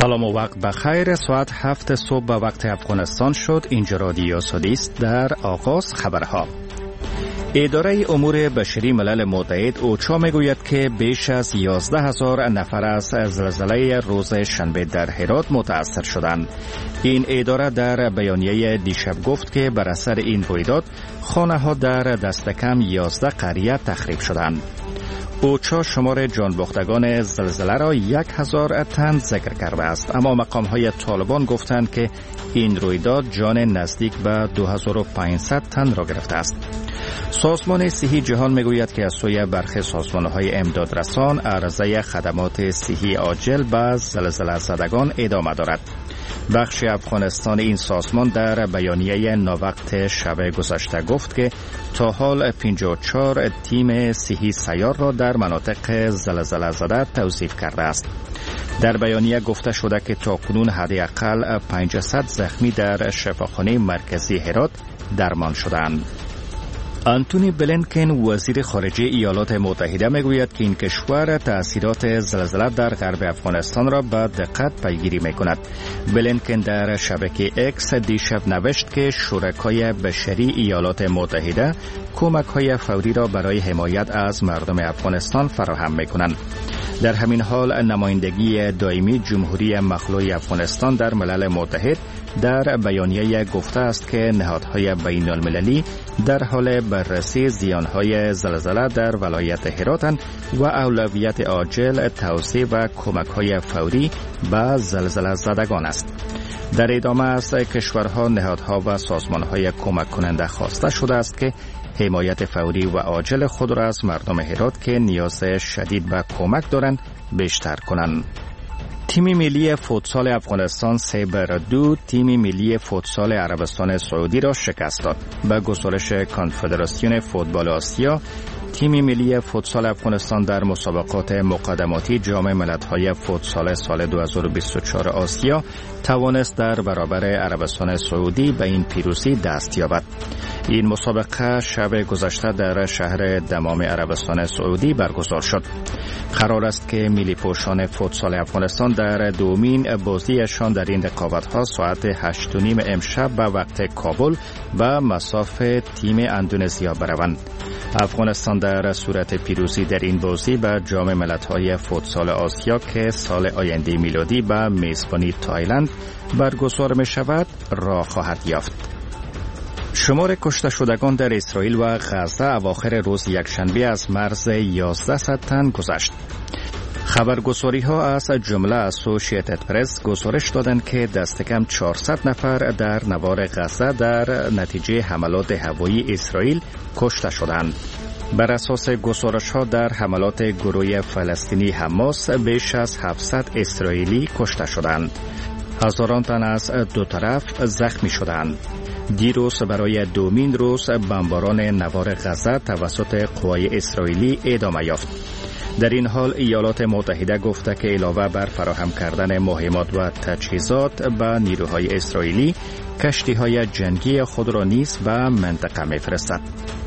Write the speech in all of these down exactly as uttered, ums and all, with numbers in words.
سلام و وقت بخیر. ساعت هفت صبح به وقت افغانستان شد. اینجا رادیو سعودی است. در آغاز خبرها. اداره امور بشری ملل متحد اوچا میگوید که بیش از یازده هزار نفر از زلزله روز شنبه در هرات متاثر شدند. این اداره در بیانیه دیشب گفت که بر اثر این رویداد خانه ها در دست کم یازده قریه تخریب شدند. اوچا شمار جانباختگان زلزله را یک هزار تن ذکر کرده است، اما مقام های طالبان گفتند که این رویداد جان نزدیک به دو هزار و پانصد تن را گرفته است. سازمان صحی جهان میگوید که از سوی برخی سازمان‌های امدادرسان عرضه خدمات صحی عاجل به زلزله زدگان ادامه دارد. بخش افغانستان این سازمان در بیانیه ناوقت شب گذشته گفت که تا حال پنجاه و چهار تیم صحی سیار را در مناطق زلزله زده توظیف کرده است. در بیانیه گفته شده که تاکنون حداقل پانصد زخمی در شفاخانه مرکزی هرات درمان شدند. آنتونی بلینکن وزیر خارجه ایالات متحده میگوید که این کشور تأثیرات زلزله در غرب افغانستان را به دقت پیگیری میکند. بلینکن در شبکه اکس دیشب نوشت که شرکای بشری ایالات متحده کمک های فوری را برای حمایت از مردم افغانستان فراهم میکنند. در همین حال نمایندگی دائمی جمهوری مخلوع افغانستان در ملل متحد در بیانیه گفته است که نهادهای بین المللی در حال بررسی زیانهای زلزله در ولایت هراتند و اولویت عاجل توسعه و کمک‌های فوری به زلزله زدگان است. در ادامه از کشورها، نهادها و سازمانهای کمک کننده خواسته شده است که حمایت فوری و عاجل خود را از مردم هرات که نیاز شدید به کمک دارند بیشتر کنند. تیم ملی فوتسال افغانستان سه بر دو تیم ملی فوتسال عربستان سعودی را شکست داد. به گزارش کنفدراسیون فوتبال آسیا، تیم ملی فوتسال افغانستان در مسابقات مقدماتی جام ملت‌های فوتسال سال دو هزار و بیست و چهار آسیا توانست در برابر عربستان سعودی به این پیروزی دست یابد. این مسابقه شب گذشته در شهر دمام عربستان سعودی برگزار شد. قرار است که ملی پوشان فوتسال افغانستان در دومین بازیشان در این رقابت‌ها ساعت هشت و نیم امشب به وقت کابل به مصاف تیم اندونزیا بروند. افغانستان در صورت پیروزی در این بازی به جام ملت‌های فوتسال آسیا که سال آینده میلادی به میزبانی تایلند برگزار می شود راه خواهد یافت. شمار کشته شدگان در اسرائیل و غزه اواخر روز یکشنبه از مرز یازده تن گذشت. خبرگزاری ها از جمله اسوسییتد پرس گزارش دادند که دست کم چهارصد نفر در نوار غزه در نتیجه حملات هوایی اسرائیل کشته شدند. بر اساس گزارش ها در حملات گروه فلسطینی حماس بیش از هفتصد اسرائیلی کشته شدند. هزاران تن از دو طرف زخمی شدند. دیروز برای دومین روز بمباران نوار غزه توسط قوای اسرائیلی ادامه یافت. در این حال ایالات متحده گفته که علاوه بر فراهم کردن مهمات و تجهیزات به نیروهای اسرائیلی، کشتی‌های جنگی خود را نیز به منطقه می‌فرستد.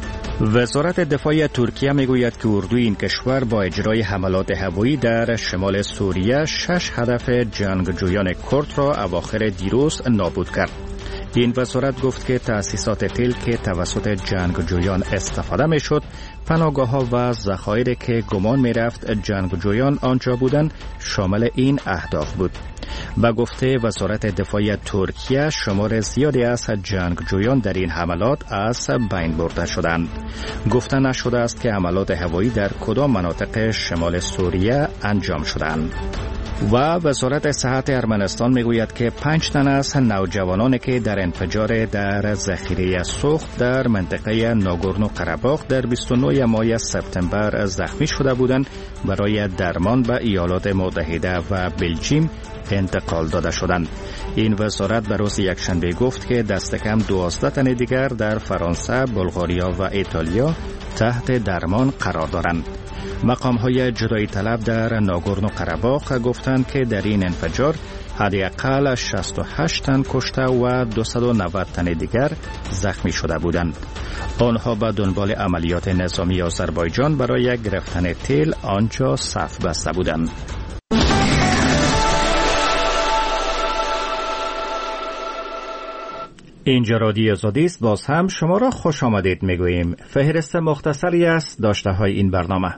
وزارت دفاع ترکیه میگوید که اردوی این کشور با اجرای حملات هوایی در شمال سوریه شش هدف جنگجویان کرد را اواخر دیروز نابود کرد. این وزارت گفت که تأسیسات تل که توسط جنگجویان استفاده میشد، پناهگاه‌ها و ذخایر که گمان میرفت جنگجویان آنجا بودند شامل این اهداف بود. با گفته وزارت دفاع ترکیه، شمار زیادی از جنگجویان در این حملات از بین برده شدند. گفته نشده است که حملات هوایی در کدام مناطق شمال سوریه انجام شدند. و وزارت صحت ارمنستان میگوید که پنج تن از نوجوانانی که در انفجار در ذخیره سوخت در منطقه ناگورنو قره‌باغ در بیست و نه ماه سپتامبر زخمی شده بودند برای درمان به ایالات متحده و بلژیم انتقال داده شدند. این وزارت به روز یکشنبه گفت که دست کم دوازده تن دیگر در فرانسه، بلغاریا و ایتالیا تحت درمان قرار دارند. مقام‌های جدایی طلب در ناگورنو قره‌باغ گفتند که در این انفجار حداقل شصت و هشت تن کشته و دویست و نود تن دیگر زخمی شده بودند. آنها به دنبال عملیات نظامی آذربایجان برای گرفتن تل آنجا صف بسته بودند. اینجا رادیو آزادی است. باز هم شما را خوش آمدید میگوییم. فهرست مختصری است داشته های این برنامه.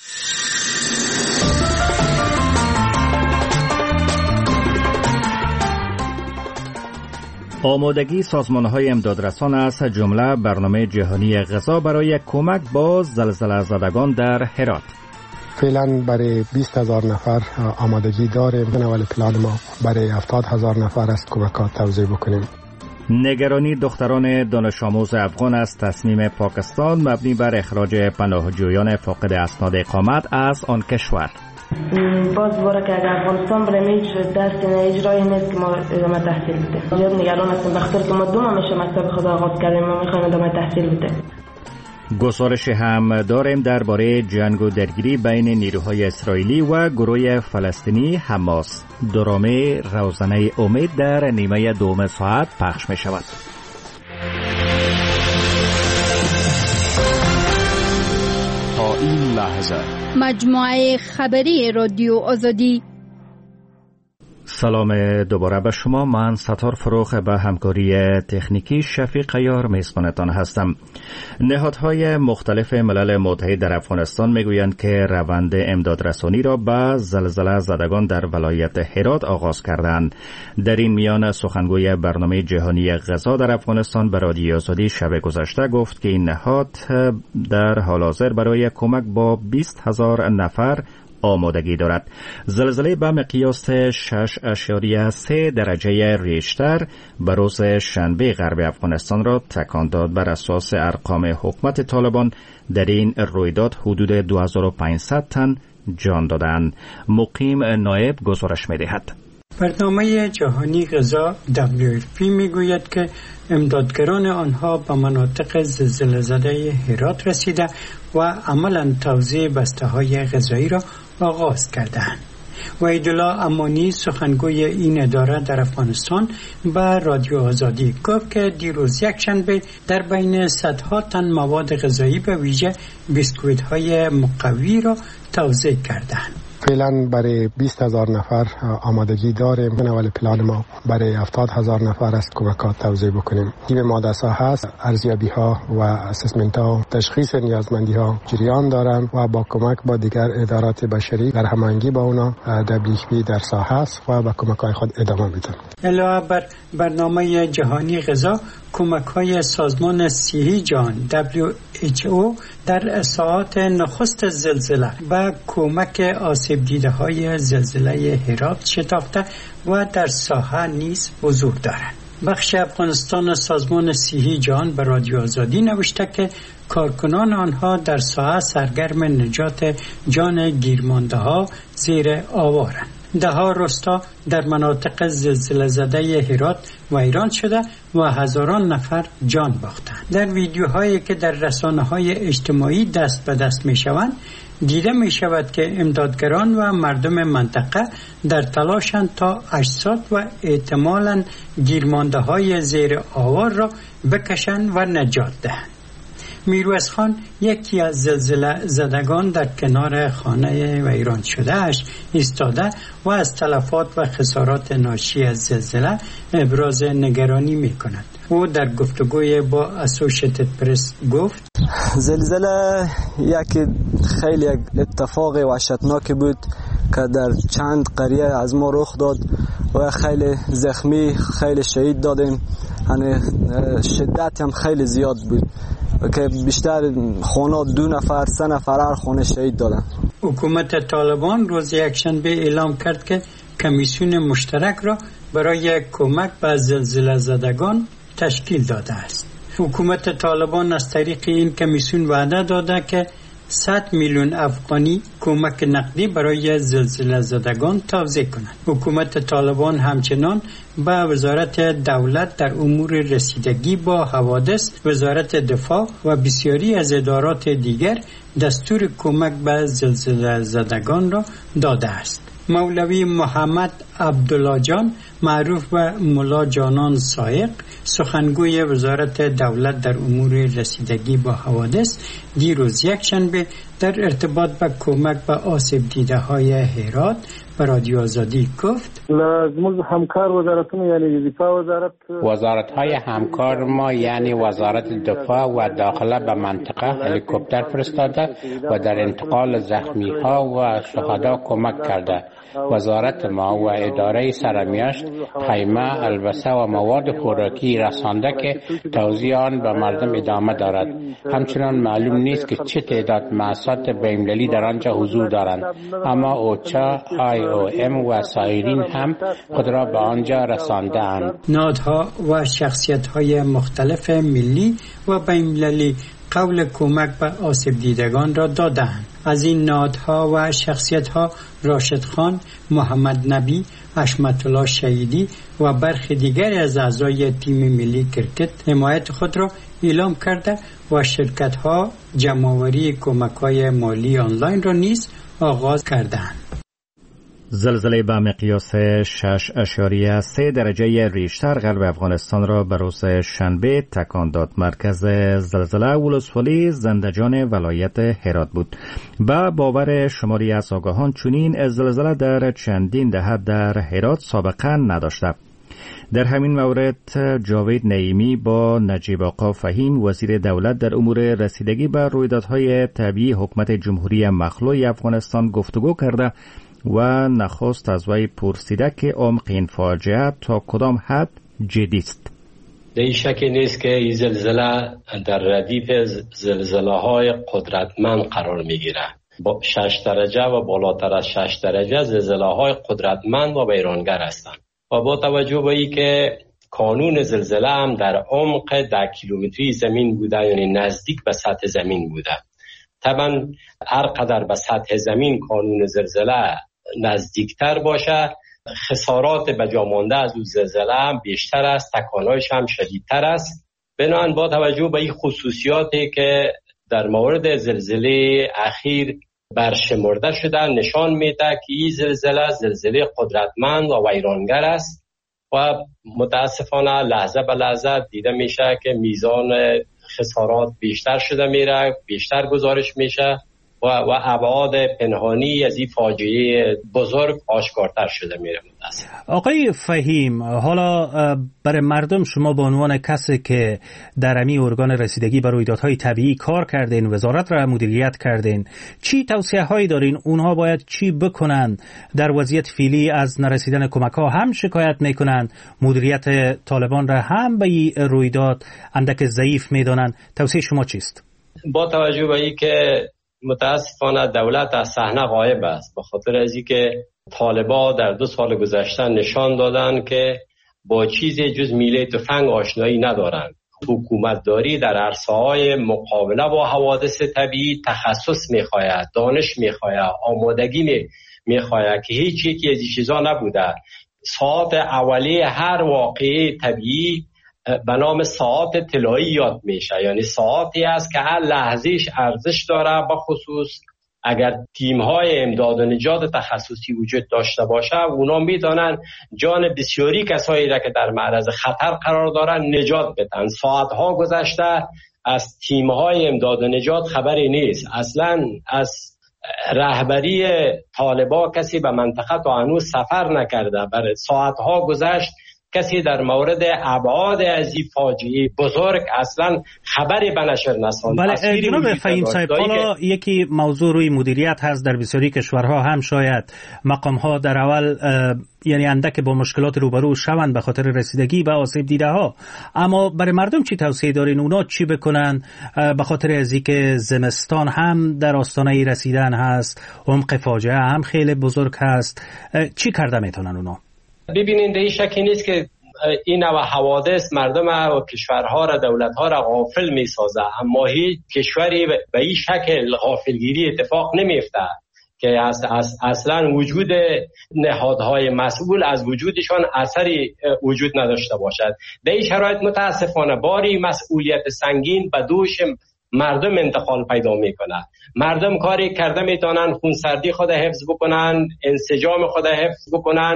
آمادگی سازمان‌های امدادرسان از جمله برنامه جهانی غذا برای کمک با زلزله زدگان در هرات. فعلا برای بیست هزار نفر آمادگی داریم. ولی پلان ما برای هفتاد هزار نفر است کمکات توزیع بکنیم. نگرانی دختران دانش آموز افغان از تصمیم پاکستان مبنی بر اخراج پناهجویان فاقد اسناد اقامت از آن کشور. باز دوباره که اگر افغانستان برای هیچ دست هیچ راهی نیست که ما ادامه تحصیل بده. زیاد نگران هستیم بخاطر که ما دو ماه میشه مکتب خود آغاز کردیم، ما میخوایم ادامه تحصیل بده. گزارش هم داریم درباره جنگ و درگیری بین نیروهای اسرائیلی و گروه فلسطینی حماس. درامه روزنه امید در نیمه دوم ساعت پخش می شود. تا این لحظه مجموعه خبری رادیو آزادی. سلام دوباره به شما. من ستار فروخ به همکاری تکنیکی شفیق یار میزبانتان هستم. نهادهای مختلف ملل متحد در افغانستان میگویند که روند امدادرسانی را به زلزله زدگان در ولایت هرات آغاز کردند. در این میان سخنگوی برنامه جهانی غذا در افغانستان به رادیو آزادی شب گذشته گفت که این نهاد در حال حاضر برای کمک با بیست هزار نفر آمادگی دارد. زلزله به مقیاس شش اشاریه سه درجه ریشتر به روز شنبه غرب افغانستان را تکان داد. بر اساس ارقام حکومت طالبان در این رویداد حدود دو هزار و پانصد تن جان دادند. مقیم نایب گزارش می‌دهد. برنامه جهانی غذا دبلیو اف پی میگوید که امدادگران آنها به مناطق زلزله زده هرات رسیده و عملاً توزیع بسته‌های غذایی را آغاز کردند. وحیدالله امانی سخنگوی این اداره در افغانستان به رادیو آزادی گفت که دیروز یکشنبه در بین صدها تن مواد غذایی به ویژه بیسکویت‌های مقوی را توزیع کردند. فعلا برای بیست هزار نفر آمادگی داریم، ولی پلان ما برای هفتاد هزار نفر است کمکات توزیع بکنیم. تیم ما در ساحه است، ارزیابی ها و اسسمنت ها، تشخیص نیازمندی ها جریان دارند و با کمک با دیگر ادارات بشری در هماهنگی با اونا دبلیو اف پی در ساحه است و با کمک های خود ادامه میده. علاوه بر برنامه جهانی غذا، کمک های سازمان صحی جهان دبلیو اچ او در ساعات نخست زلزله به کمک آسیب دیده های زلزله هرات شتافته و در ساحه نیز حضور دارند. بخش افغانستان سازمان صحی جهان به رادیو آزادی نوشته که کارکنان آنها در ساحه سرگرم نجات جان گیرمانده ها زیر آوارند. ده ها رستا در مناطق زلزله زده هرات ویران شده و هزاران نفر جان باختند. در ویدیوهایی که در رسانه‌های اجتماعی دست به دست می‌شوند دیده می شود که امدادگران و مردم منطقه در تلاشند تا اجساد و احتمالاً گیرمانده های زیر آوار را بکشند و نجات دهند. میرویس خان یکی از زلزله زدگان در کنار خانه ویران شده اش ایستاده و از تلفات و خسارات ناشی از زلزله ابراز نگرانی می کند. او در گفتگوی با اسوشیتد پرس گفت زلزله یک خیلی اتفاق وحشتناک بود که در چند قریه از ما رخ داد و خیلی زخمی، خیلی شهید دادیم. یعنی شدت هم خیلی زیاد بود که بیشتر خانه دو نفر سه نفر هر خانه شهید دادن. حکومت طالبان روز یکشنبه اعلام کرد که کمیسیون مشترک را برای کمک به زلزله زدگان تشکیل داده است. حکومت طالبان از طریق این کمیسیون وعده داده که صد میلیون افغانی کمک نقدی برای زلزله زدگان توزیع کند. حکومت طالبان همچنان به وزارت دولت در امور رسیدگی با حوادث، وزارت دفاع و بسیاری از ادارات دیگر دستور کمک به زلزله زدگان را داده است. مولوی محمد عبدالله جان معروف به ملا جانان سایق، سخنگوی وزارت دولت در امور رسیدگی با حوادث، دیروز یک شنبه در ارتباط به کمک به آسیب دیده های هرات به رادیو آزادی گفت لازم همکار وزارتون یعنی دفاع وزارت وزارت های همکار ما یعنی وزارت دفاع و داخله به منطقه هلیکوپتر فرستاده و در انتقال زخمی ها و شهدا کمک کرده. وزارت ما و اداره سرمیاشت خیمه، البسه و مواد خوراکی رسانده که توزیع آن به مردم ادامه دارد. همچنان معلوم نیست که چه تعداد مؤسسات بین‌المللی در آنجا حضور دارند، اما اوچا، آی او ام و سایرین هم خود را به آنجا رسانده اند. نهادها و شخصیت‌های مختلف ملی و بین‌المللی قول کمک به آسیب دیدگان را دادند. از این نهادها و شخصیت‌ها راشد خان، محمد نبی، حشمت الله شهیدی و برخی دیگر از اعضای تیم ملی کرکت حمایت خود را اعلام کرده و شرکت‌ها جمع‌آوری کمک‌های مالی آنلاین را نیز آغاز کردند. زلزله به مقیاس شش اشاریه سه درجه ریشتر غرب افغانستان را به روز شنبه تکان داد. مرکز زلزله ولسوالی زندجان ولایت هرات بود. با باور شماری از آگاهان چنین زلزله در چندین دهه در هرات سابقه نداشته. در همین مورد جاوید نعیمی با نجیب آقا فهیم وزیر دولت در امور رسیدگی به رویدادهای طبیعی حکومت جمهوری مخلوع افغانستان گفتگو کرده و نخست از وی پرسیده که عمق این فاجعه تا کدام حد جدی است. در شکی نیست که این زلزله در ردیف زلزله‌های قدرتمند قرار می‌گیرد. با شش درجه و بالاتر از شش درجه زلزله‌های قدرتمند و ویرانگر هستند. و با توجه به اینکه کانون زلزله هم در عمق ده کیلومتری زمین بوده، یعنی نزدیک به سطح زمین بوده. طبعا هر قدر به سطح زمین کانون زلزله نزدیکتر باشه، خسارات به جا مانده از اون زلزله هم بیشتر است، تکانهایش هم شدیدتر است. بنابراین با توجه به این خصوصیاتی که در مورد زلزله اخیر برشمرده شده، نشان میده که این زلزله زلزله قدرتمند و ویرانگر است و متاسفانه لحظه به لحظه دیده میشه که میزان خسارات بیشتر شده میره، بیشتر گزارش میشه و و ابعاد پنهانی از این فاجعه بزرگ آشکارتر شده میره. آقای فهیم، حالا برای مردم شما به عنوان کسی که در امی ارگان رسیدگی به رویدادهای طبیعی کار کردین، وزارت را مدیریت کردین، چی توصیه هایی دارین؟ اونها باید چی بکنن در وضعیت فعلی از نرسیدن کمک ها؟ هم شکایت میکنن، مدیریت طالبان را هم به این رویداد اندک ضعیف میدانن. توصیه شما چیست؟ با توجه به این که متاسفانه دولت از صحنه غایب است، به خاطر از اینکه طالبان در دو سال گذشته نشان دادن که با چیزی جز میله تفنگ آشنایی ندارند. حکومتداری در عرصه‌های مقابله با حوادث طبیعی تخصص می‌خواهد، دانش می‌خواهد، آمادگی می‌خواهد که هیچ یکی از این چیزا نبوده. ساعت اولیه هر واقعه طبیعی به نام ساعت طلایی یاد میشه، یعنی ساعتی است که هر لحظهش ارزش داره، به خصوص اگر تیم‌های امداد و نجات تخصصی وجود داشته باشه، اونا میدانن جان بسیاری کسایی را که در معرض خطر قرار دارن نجات بدن. ساعت‌ها گذشته از تیم‌های امداد و نجات خبری نیست. اصلاً از رهبری طالبان کسی به منطقه تا هنوز سفر نکرده. برای ساعت‌ها گذشت کسی در مورد ابعاد از این فاجعه بزرگ اصلا خبری به نشر نرساند. بله جناب فهیم صاحب، حالا یکی موضوع روی مدیریت هست. در بسیاری کشورها هم شاید مقام ها در اول یعنی اندک با مشکلات روبرو شوند به خاطر رسیدگی به آسیب دیده ها، اما برای مردم چی توصیه دارین؟ اونا چی بکنن به خاطر از اینکه زمستان هم در آستانه رسیدن هست، عمق فاجعه هم خیلی بزرگ هست، چی کرده میتونن اونا؟ ببینید این شکی نیست که این نوع حوادث مردم و کشورها را، دولتها را غافل می سازه، اما هیچ کشوری به این شکل غافلگیری اتفاق نمیفته که از اصلا وجود نهادهای مسئول از وجودشان اثری وجود نداشته باشد. در این شرایط متاسفانه باری مسئولیت سنگین به دوش مردم انتقال پیدا میکنه. مردم کاری کرده میتونن خونسردی خود حفظ بکنن، انسجام خود حفظ بکنن،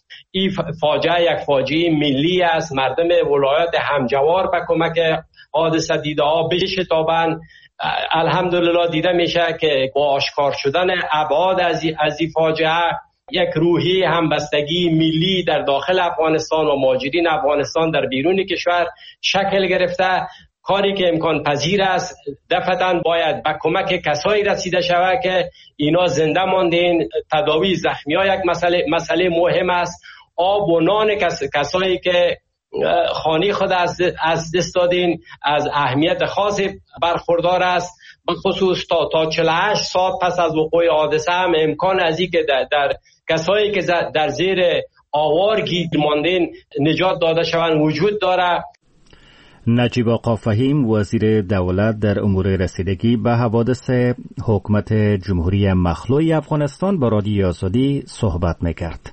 این فاجعه یک فاجعه ملی است. مردم ولایت همجوار به کمک حادثه دیده ها بشتابند. الحمدلله دیده میشه که با آشکار شدن ابعاد از این فاجعه یک روحی همبستگی ملی در داخل افغانستان و مهاجرین افغانستان در بیرون کشور شکل گرفته. کاری که امکان پذیر است دفعتاً باید به کمک کسایی رسیده شود که اینا زنده ماندین. تداوی زخمی ها یک مسئله مسئله مهم است. آب و نان کس، کسایی که خانه خود از از دست دادین از اهمیت خاصی برخوردار است. به خصوص تا تا چهل و هشت ساعت پس از وقوع حادثه هم امکان از این که در, در کسایی که در زیر آوار گیر ماندین نجات داده شوند وجود داره. نجیب آقا فهیم وزیر دولت در امور رسیدگی به حوادث حکومت جمهوری مخلوع افغانستان با رادیو آزادی صحبت میکرد.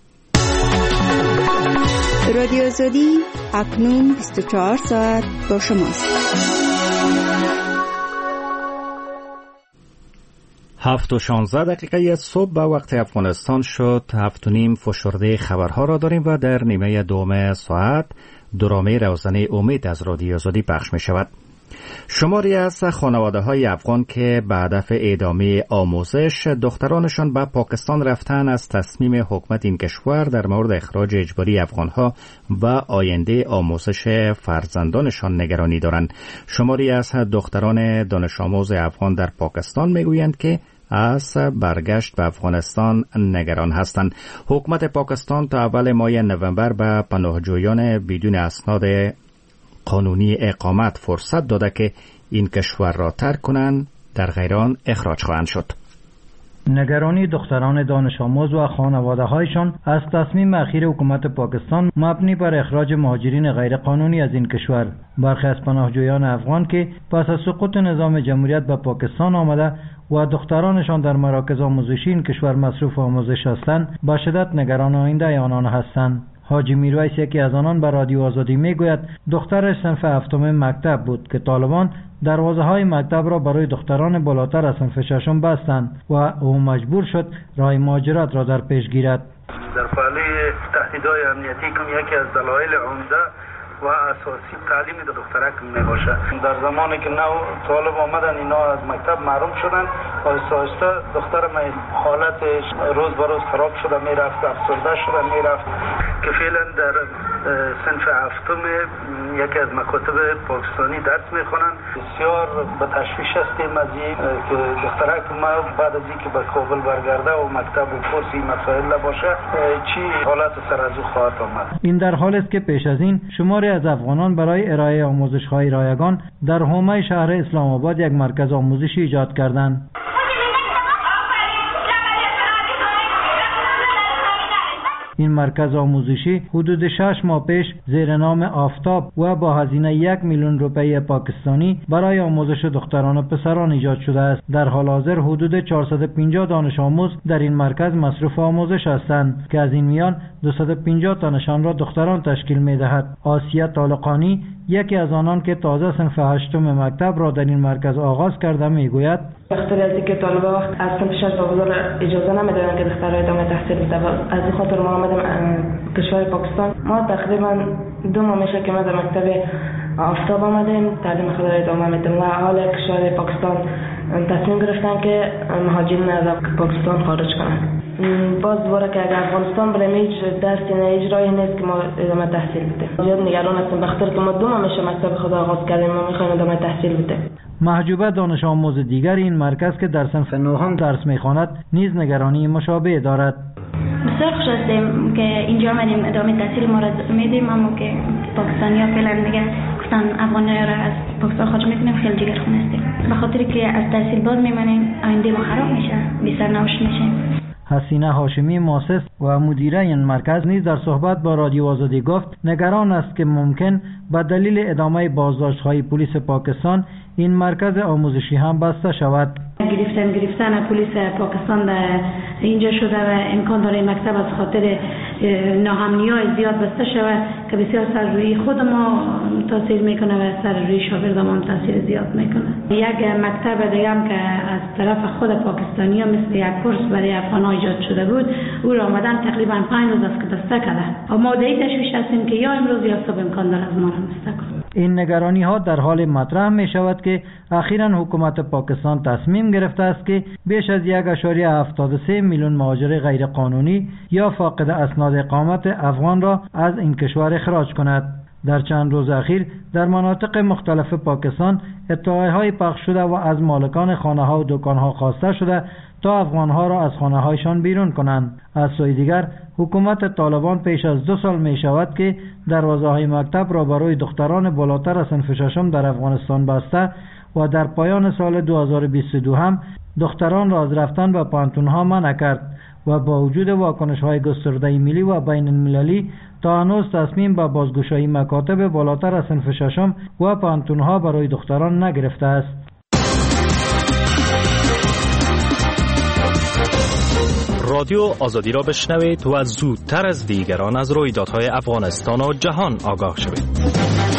رادیو آزادی اکنون بیست و چهار ساعت با شماست. هفت و شانزده دقیقه صبح به وقت افغانستان شد. هفت و نیم فشرده خبرها را داریم و در نیمه دوم ساعت درامه روزانه امید از رادیو آزادی پخش می شود. شماری از خانواده های افغان که به هدف ادامه آموزش دخترانشان به پاکستان رفتن از تصمیم حکومت این کشور در مورد اخراج اجباری افغانها و آینده آموزش فرزندانشان نگرانی دارند. شماری از دختران دانش آموز افغان در پاکستان میگویند که از برگشت به افغانستان نگران هستند. حکومت پاکستان تا اول ماه نوامبر به پناهجویان بدون اسناد قانونی اقامت فرصت داده که این کشور را ترک کنند، در غیر آن اخراج خواهند شد. نگرانی دختران دانش آموز و خانواده هایشان از تصمیم اخیر حکومت پاکستان مبنی بر اخراج مهاجرین غیر قانونی از این کشور. برخی از پناهجویان افغان که پس از سقوط نظام جمهوریت به پاکستان آمده و دخترانشان در مراکز آموزشی این کشور مصروف آموزش هستند، به شدت نگران آینده آنان هستند. حاجی میرویس یکی از آنان به رادیو آزادی میگوید دخترش صنف هفتم مکتب بود که طالبان دروازه های مکتب را برای دختران بالاتر از صنف ششم بستند و او مجبور شد راه مهاجرت را در پیش گیرد. در پاله تهدیدهای امنیتی که یکی از دلایل عمده و اساسی تعلیم دخترک می باشه. در زمانی که نو طالب آمدن اینا از مکتب محروم شدن و آهسته آهسته دختر من حالتش روز به روز خراب شده میرفت، افسرده شده میرفت که فعلا در صنف هفتم یکی از مکاتب پاکستانی درس میخونن. بسیار به تشویش هستیم از این که دخترک ما بعد از اینکه به کابل برگرده و مکتب و کورس این مسائل باشه چی حالت سر از او خواهد آمد. این در حالی است که پیش از این شماری از افغانان برای ارائه آموزش‌های رایگان در حومه شهر اسلام آباد یک مرکز آموزشی ایجاد کردند. این مرکز آموزشی حدود شش ماه پیش زیر نام آفتاب و با هزینه یک میلیون روپیه پاکستانی برای آموزش دختران و پسران ایجاد شده است. در حال حاضر حدود چهارصد و پنجاه دانش آموز در این مرکز مصروف آموزش هستند که از این میان دویست و پنجاه تنشان را دختران تشکیل می‌دهد. آسیه طالقانی یکی از آنان که تازه صنف هشتم مکتب را در این مرکز آغاز کرده میگوید بخاطر از اینکه طالبا وقت از صنف شش تا حضور اجازه نمیدادن که دخترها ادامه تحصیل بده، از این خاطر ما آمدیم کشور پاکستان. ما تقریبا دو ماه میشه که ما در مکتب آفتاب آمدیم تعلیم خود را ادامه میدیم و حال کشور پاکستان تصمیم گرفتن که مهاجرین از پاکستان خارج کنند. باز دوباره که اگر افغانستان برای هیچ درسی نه اجرایی نیست که ما ادامه تحصیل بدیم. زیاد نگران هستیم بخاطر که ما دو ماه میشه مکتب خود آغاز کردیم، ما میخوایم ادامه تحصیل بدیم. محجوبه دانش آموز دیگر این مرکز که در صنف نهم درس میخواند نیز نگرانی مشابه دارد. بسیار خوش هستیم که اینجا آمدیم ادامه تحصیل ما را میدیم، اما که پاکستانی‌ها فعلا دیگه گفتن افغان‌ها را از پاکستان خارج میکنیم، خیلی جگرخون هستیم به خاطر که از تحصیل باز میمانیم آینده ما خراب میشه، بی سرنوشت میشیم. حسینه هاشمی مؤسس و مدیره این مرکز نیز در صحبت با رادیو آزادی گفت نگران است که ممکن به دلیل ادامه بازداشت‌های پلیس پاکستان این مرکز آموزشی هم بسته شود. گرفتن گرفتن پلیس پاکستان اینجا شده و امکان داره مکتب از خاطر ناهمنی‌های زیاد بسته شود که بسیار سر روی خود ما تاثیر میکنه و سر روی شاگردان تاثیر زیاد میکنه. یک مکتب دیگه هم که از طرف خود پاکستانی‌ها مثل یک کورس برای افغان‌ها ایجاد شده بود، او را آمدن تقریبا پنج روز است که بسته کرده. ما در این تشویش هستیم که یا امروز یا صبح امکان داره از ما را بسته کنه. این نگرانی ها در حال مطرح می شود که اخیراً حکومت پاکستان تصمیم گرفته است که بیش از یک ممیز هفتاد و سه میلیون مهاجر غیر قانونی یا فاقد اسناد اقامت افغان را از این کشور اخراج کند. در چند روز اخیر در مناطق مختلف پاکستان اطلاعهای پخش شده و از مالکان خانه ها و دکان ها خواسته شده تا افغان ها را از خانه هایشان بیرون کنند. از سوی دیگر حکومت طالبان پیش از دو سال می شود که دروازه های مکتب را برای دختران بالاتر از صنف ششم در افغانستان بسته و در پایان سال دو هزار و بیست و دو هم دختران را از رفتن به پانتون ها منع کرد و با وجود واکنش های گسترده ملی و بین المللی تا هنوز تصمیم به بازگشایی مکاتب بالاتر از صنف ششم و پانتون ها برای دختران نگرفته است. رادیو آزادی را بشنوید و زودتر از دیگران از رویدادهای افغانستان و جهان آگاه شوید.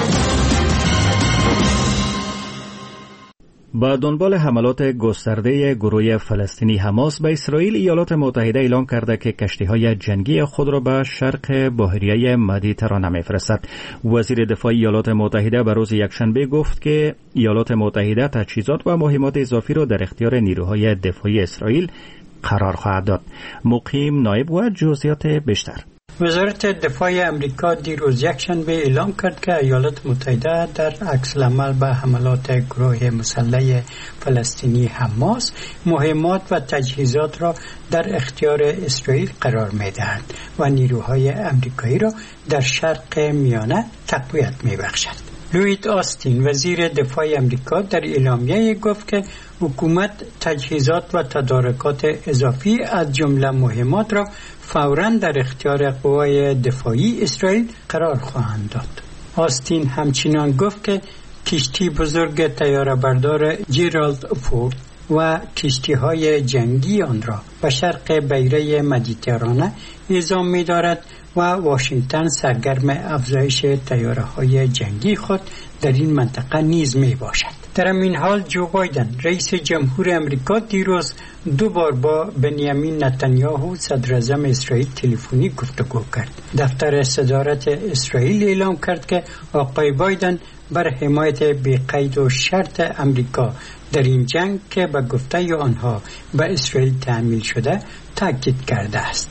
با دنبال حملات گسترده گروه فلسطینی حماس به اسرائیل، ایالات متحده اعلام کرده که کشتی‌های جنگی خود را به شرق بحیره مدیترانه می‌فرستد. وزیر دفاع ایالات متحده به روز یکشنبه گفت که ایالات متحده تجهیزات و مهمات اضافی را در اختیار نیروهای دفاعی اسرائیل قرار خواهد داد. مقیم نایب و جزئیات بیشتر. وزارت دفاع امریکا دیروز یکشنبه اعلام کرد که ایالات متحده در عکس‌العمل به حملات گروه مسلح فلسطینی حماس مهمات و تجهیزات را در اختیار اسرائیل قرار می‌دهند و نیروهای امریکایی را در شرق میانه تقویت می‌بخشد. لوید آستین وزیر دفاع امریکا در اعلامیه گفت که حکومت تجهیزات و تدارکات اضافی از جمله مهمات را فوراً در اختیار قوای دفاعی اسرائیل قرار خواهند داد. آستین همچنان گفت که کشتی بزرگ طیاره بردار جرالد فورد و کشتی‌های جنگی آن را به شرق بحیره مدیترانه اعزام می‌دارد و واشنگتن سرگرم افزایش طیاره‌های جنگی خود در این منطقه نیز میباشد. در این حال جو بایدن رئیس جمهور امریکا دیروز دو بار با بنیامین نتانیاهو صدر اعظم اسرائیل تلفنی گفتگو کرد. دفتر صدارت اسرائیل اعلام کرد که آقای بایدن بر حمایت بی قید و شرط امریکا در این جنگ که به گفته آنها به اسرائیل تحمیل شده تاکید کرده است.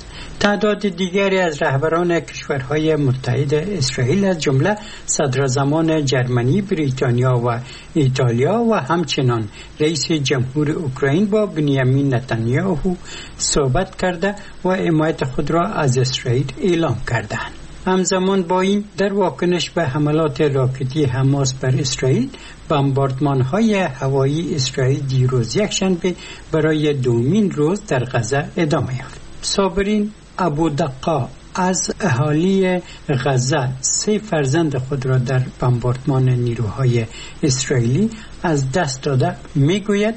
تعداد دیگری از رهبران کشورهای متحد اسرائیل از جمله صدراعظمان جرمنی، بریتانیا و ایتالیا و همچنان رئیس جمهور اوکراین با بنیامین نتانیاهو صحبت کرده و حمایت خود را از اسرائیل اعلام کردند. همزمان با این در واکنش به حملات راکتی حماس بر اسرائیل، بمباردمان‌های هوایی اسرائیل دیروز یکشنبه برای دومین روز در غزه ادامه یافت. صابرین ابودقا از اهالی غزه سه فرزند خود را در بمباردمان نیروهای اسرائیلی از دست داده میگوید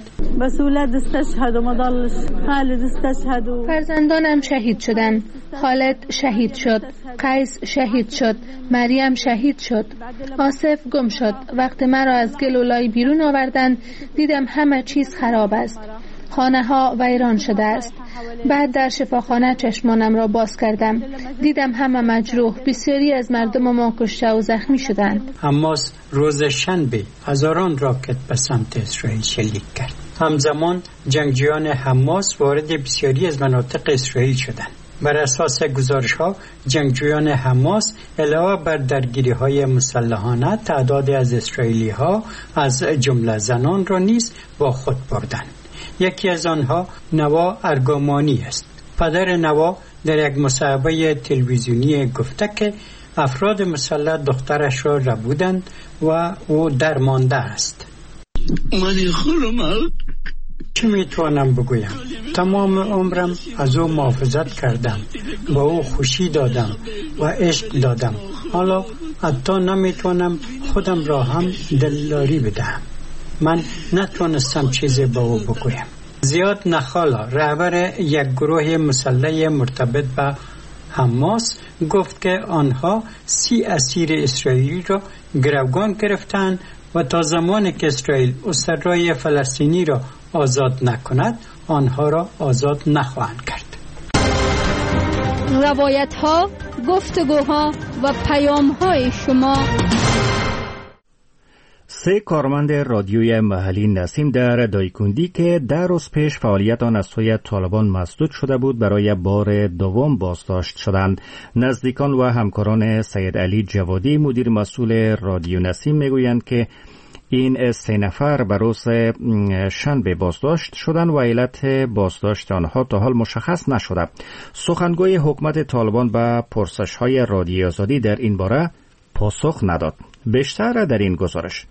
فرزندانم شهید شدند. خالد شهید شد، قیس شهید شد، مریم شهید شد، آصف گم شد. وقتی مرا از گلولای بیرون آوردند دیدم همه چیز خراب است. خانه ها ویران شده است. بعد در شفاخانه چشمانم را باز کردم. دیدم همه مجروح، بسیاری از مردم ما کشته و زخمی شدند. حماس روز شنبه هزاران راکت به سمت اسرائیل شلیک کرد. همزمان جنگجویان حماس وارد بسیاری از مناطق اسرائیل شدند. بر اساس گزارش ها جنگجویان حماس علاوه بر درگیری های مسلحانه تعدادی از اسرائیلی ها از جمله زنان را نیز با خود بردند. یکی از آنها نوا ارگامانی است. پدر نوا در یک مصاحبه تلویزیونی گفته که افراد مسلح دخترش را ربودند و او درمانده است. چه میتوانم بگویم؟ تمام عمرم از او محافظت کردم، با او خوشی دادم و عشق دادم. حالا حتی نمیتوانم خودم را هم دلداری بدهم. من نتوانستم چیزی با او بگویم. زیاد نخالا رهبر یک گروه مسلح مرتبط به حماس گفت که آنها سی اسیر اسرائیلی را گروگان گرفتند و تا زمانی که اسرائیل اسرای فلسطینی را آزاد نکند آنها را آزاد نخواهند کرد. روایت ها، گفتگوها و پیام های شما. سه کارمند رادیوی محلی نسیم در دایکندی که در روز پیش فعالیت آن از سوی طالبان مسدود شده بود برای بار دوم بازداشت شدند. نزدیکان و همکاران سید علی جوادی مدیر مسئول رادیو نسیم میگویند که این سه نفر به روز شنبه بازداشت شدند و علت بازداشت آنها تا حال مشخص نشده. سخنگوی حکومت طالبان به پرسش‌های رادیو آزادی در این باره پاسخ نداد. بیشتر در این گزارش.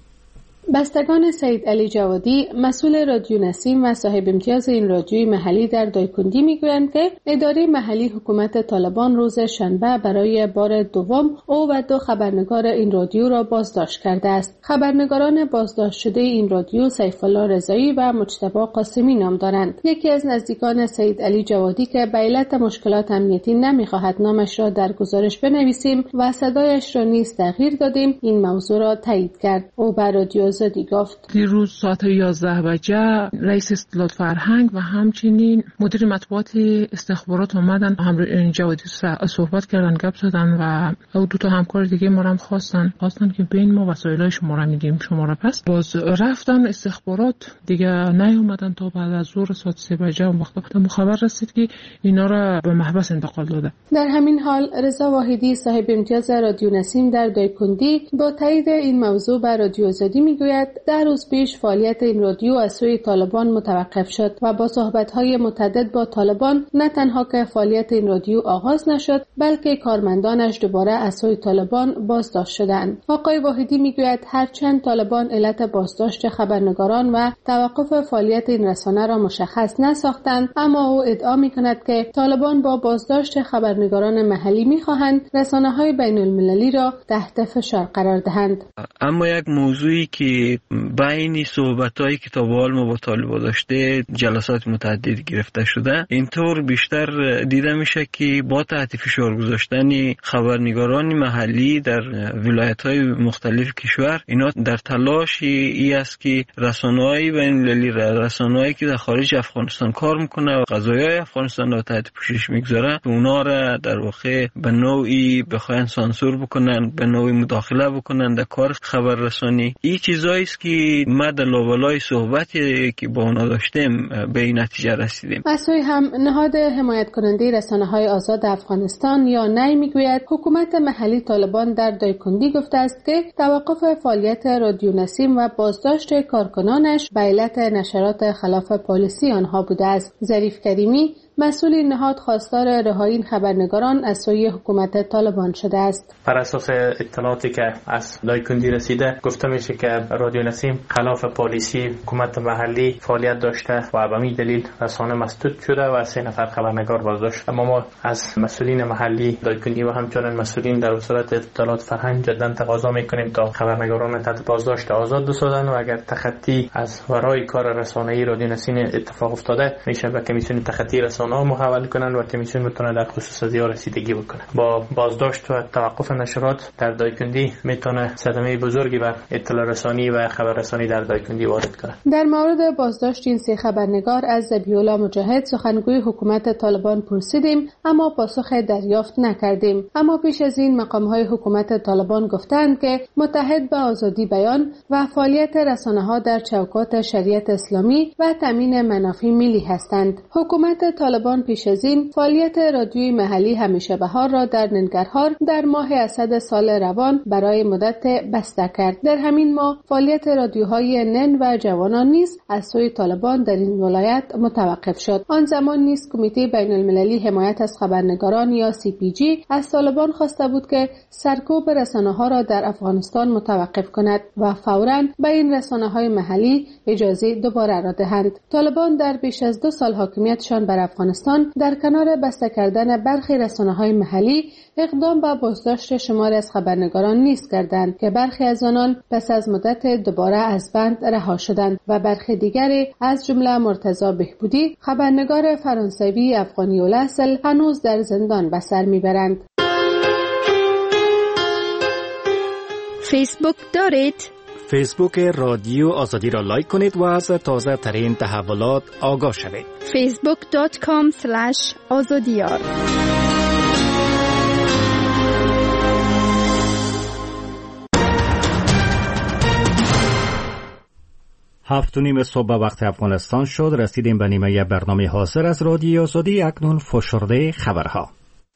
بستگان سید علی جوادی مسئول رادیو نسیم و صاحب امتیاز این رادیوی محلی در دایکندی میگویند که اداره محلی حکومت طالبان روز شنبه برای بار دوم او و دو خبرنگار این رادیو را بازداشت کرده است. خبرنگاران بازداشت شده این رادیو سیف الله رضایی و مجتبی قاسمی نام دارند. یکی از نزدیکان سید علی جوادی که به علت مشکلات امنیتی نمیخواهد نامش را در گزارش بنویسیم و صدایش را نیز تغییر دادیم این موضوع را تایید کرد. او بر رادیو گفت دیروز ساعت یازده بجه رئیس اطلاعات فرهنگ و همچنین مدیر مطبوعات استخبارات اومدن همراه جوادی صحبت کردن، گپ زدن و او دو تا همکار دیگه ما هم خواستن خواستن که بین ما وسایلای شما را میدیم شما را پس باز رفتن استخبارات دیگه نیومدن تا بعد از ظهر ساعت سه بجه اون وقت خبر رسید که اینا را به محبس انتقال داده. در همین حال رضا واحدی صاحب امتیاز رادیو نسیم در دایکندی با تایید این موضوع بر رادیو آزادی میگوید در روز پیش فعالیت این رادیو از سوی طالبان متوقف شد و با صحبت‌های متعدد با طالبان نه تنها که فعالیت این رادیو آغاز نشد بلکه کارمندانش دوباره از سوی طالبان بازداشت شدند. آقای واحدی میگوید هرچند طالبان علت بازداشت خبرنگاران و توقف فعالیت این رسانه را مشخص نساختند، اما او ادعا می‌کند که طالبان با بازداشت خبرنگاران محلی می‌خواهند رسانه‌های بین‌المللی را تحت فشار قرار دهند. اما یک موضوعی که بین صحبت‌هایی که تا به حال ما با طالبان داشته جلسات متعدد گرفته شده اینطور بیشتر دیده میشه که با تحت فشار گذاشتن خبرنگاران محلی در ولایت‌های مختلف کشور اینا در تلاش ای است که رسانه‌های بین‌المللی رسانه‌هایی که در خارج افغانستان کار میکنه و قضایای افغانستان را تحت پوشش میگذاره اونا را در واقع به نوعی بخواین سانسور بکنن، به نوعی مداخله بکنن در کار خبررسانی. این چیزایی است که ما در لابلای صحبتی که با اونا داشتیم به این نتیجه رسیدیم. از سوی هم نهاد حمایت کننده رسانه‌های آزاد افغانستان یا نی میگوید حکومت محلی طالبان در دایکندی گفته است که توقف فعالیت رادیو نسیم و بازداشت کارکنانش به علت نشرات خلاف پالیسی آنها بوده است. ظریف کریمی مسئول این نهاد خواستار رهایی این خبرنگاران از سوی حکومت طالبان شده است. بر اساس اطلاعاتی که از دایکندی رسیده گفته میشه که رادیو نسیم خلاف پالیسی حکومت محلی فعالیت داشته و به همین دلیل رسانه مسدود شده و سه نفر خبرنگار بازداشت. اما ما از مسئولین محلی دایکندی و همچنین مسئولین در وزارت اطلاعات فرهنگ جدا تقاضا میکنیم تا خبرنگاران تحت بازداشت آزاد بسازند و اگر تخطی از ورای کار رسانه‌ای رادیو نسیم اتفاق افتاده میشه به کمیسیون تخطی رسانه ها محول کنن و کمیسیون میتونه در خصوص از رسیدگی بکنه. با بازداشت و توقف نشرات در دایکندی میتونه صدمه بزرگی بر اطلاع رسانی و خبررسانی در دایکندی وارد کنه. در مورد بازداشت این سه خبرنگار از ذبیح‌الله مجاهد سخنگوی حکومت طالبان پرسیدیم اما پاسخ دریافت نکردیم. اما پیش از این مقام‌های حکومت طالبان گفتند که متحد به آزادی بیان و فعالیت رسانه‌ها در چوکات شریعت اسلامی و تامین منافع ملی هستند. حکومت طالبان پیش از این فعالیت رادیوی محلی همیشه بهار را در ننگرهار در ماه اسد سال روان برای مدت بسته کرد. در همین ماه فعالیت رادیوهای نن و جوانان نیز از سوی طالبان در این ولایت متوقف شد. آن زمان نیز کمیته بین المللی حمایت از خبرنگاران یا سی پی جی از طالبان خواسته بود که سرکوب رسانه‌ها را در افغانستان متوقف کند و فوراً به این رسانه‌های محلی اجازه دوباره را دهند. طالبان در بیش از دو سال حاکمیتشان بر افغانستان در کنار بسته کردن برخی رسانه‌های محلی اقدام به بازداشت شماری از خبرنگاران نیز کردند که برخی از آنان پس از مدت دوباره از بند رها شدند و برخی دیگری از جمله مرتضی بهبودی خبرنگار فرانسوی افغانی الاصل هنوز در زندان به سر میبرند. فیسبوک دارید؟ فیسبوک رادیو آزادی را لایک کنید و از تازه ترین تحولات آگاه شوید. فیسبوک دات کام اسلش آزادیار. هفت و نیم صبح وقت افغانستان شد. رسیدیم به نیمه برنامه حاضر از رادیو آزادی. اکنون فشرده خبرها.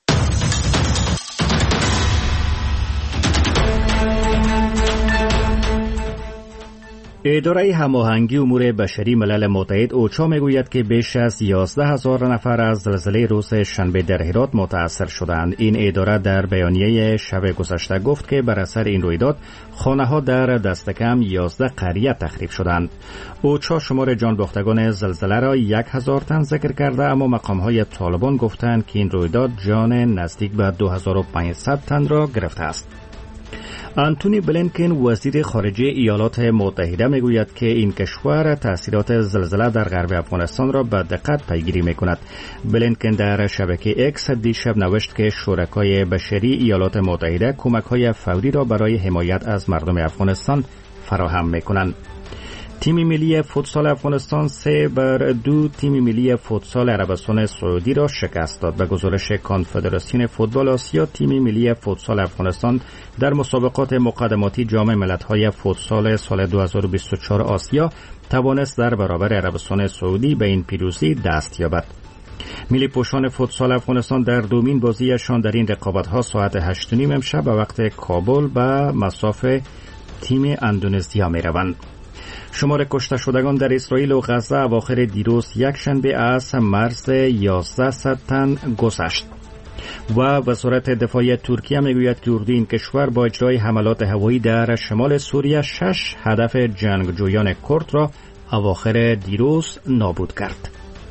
اداره هماهنگی امور بشری ملل متحد اوچا میگوید که بیش از یازده هزار نفر از زلزله روز شنبه در هرات متاثر شدند. این اداره در بیانیه شب گذشته گفت که بر اثر این رویداد خانه‌ها در دست کم یازده قریه تخریب شدند. اوچا شمار جان باختگان زلزله را یک هزار تن ذکر کرده، اما مقام‌های طالبان گفتند که این رویداد جان نزدیک به دو هزار و پانصد تن را گرفته است. آنتونی بلینکن وزیر خارجه ایالات متحده میگوید که این کشور تاثیرات زلزله در غرب افغانستان را به دقت پیگیری میکند. بلینکن در شبکه اکس دیشب نوشت که شرکای بشری ایالات متحده کمک‌های فوری را برای حمایت از مردم افغانستان فراهم میکنند. تیم ملی فوتسال افغانستان سه بر دو تیم ملی فوتسال عربستان سعودی را شکست داد. به گزارش کنفدراسیون فوتبال آسیا، تیم ملی فوتسال افغانستان در مسابقات مقدماتی جام ملت‌های فوتسال سال دو هزار و بیست و چهار آسیا توانست در برابر عربستان سعودی به این پیروزی دست یابد. ملی پوشان فوتسال افغانستان در دومین بازیشان در این رقابت‌ها ساعت هشت و نیم امشب به وقت کابل به مصاف تیم اندونزیا می‌روند. شمار کشته شدگان در اسرائیل و غزه اواخر دیروز یک شنبه از مرز یازده تن گذشت و وزارت دفاع ترکیه میگوید که اردوی این کشور با اجرای حملات هوایی در شمال سوریه شش هدف جنگجویان کرد را اواخر دیروز نابود کرد.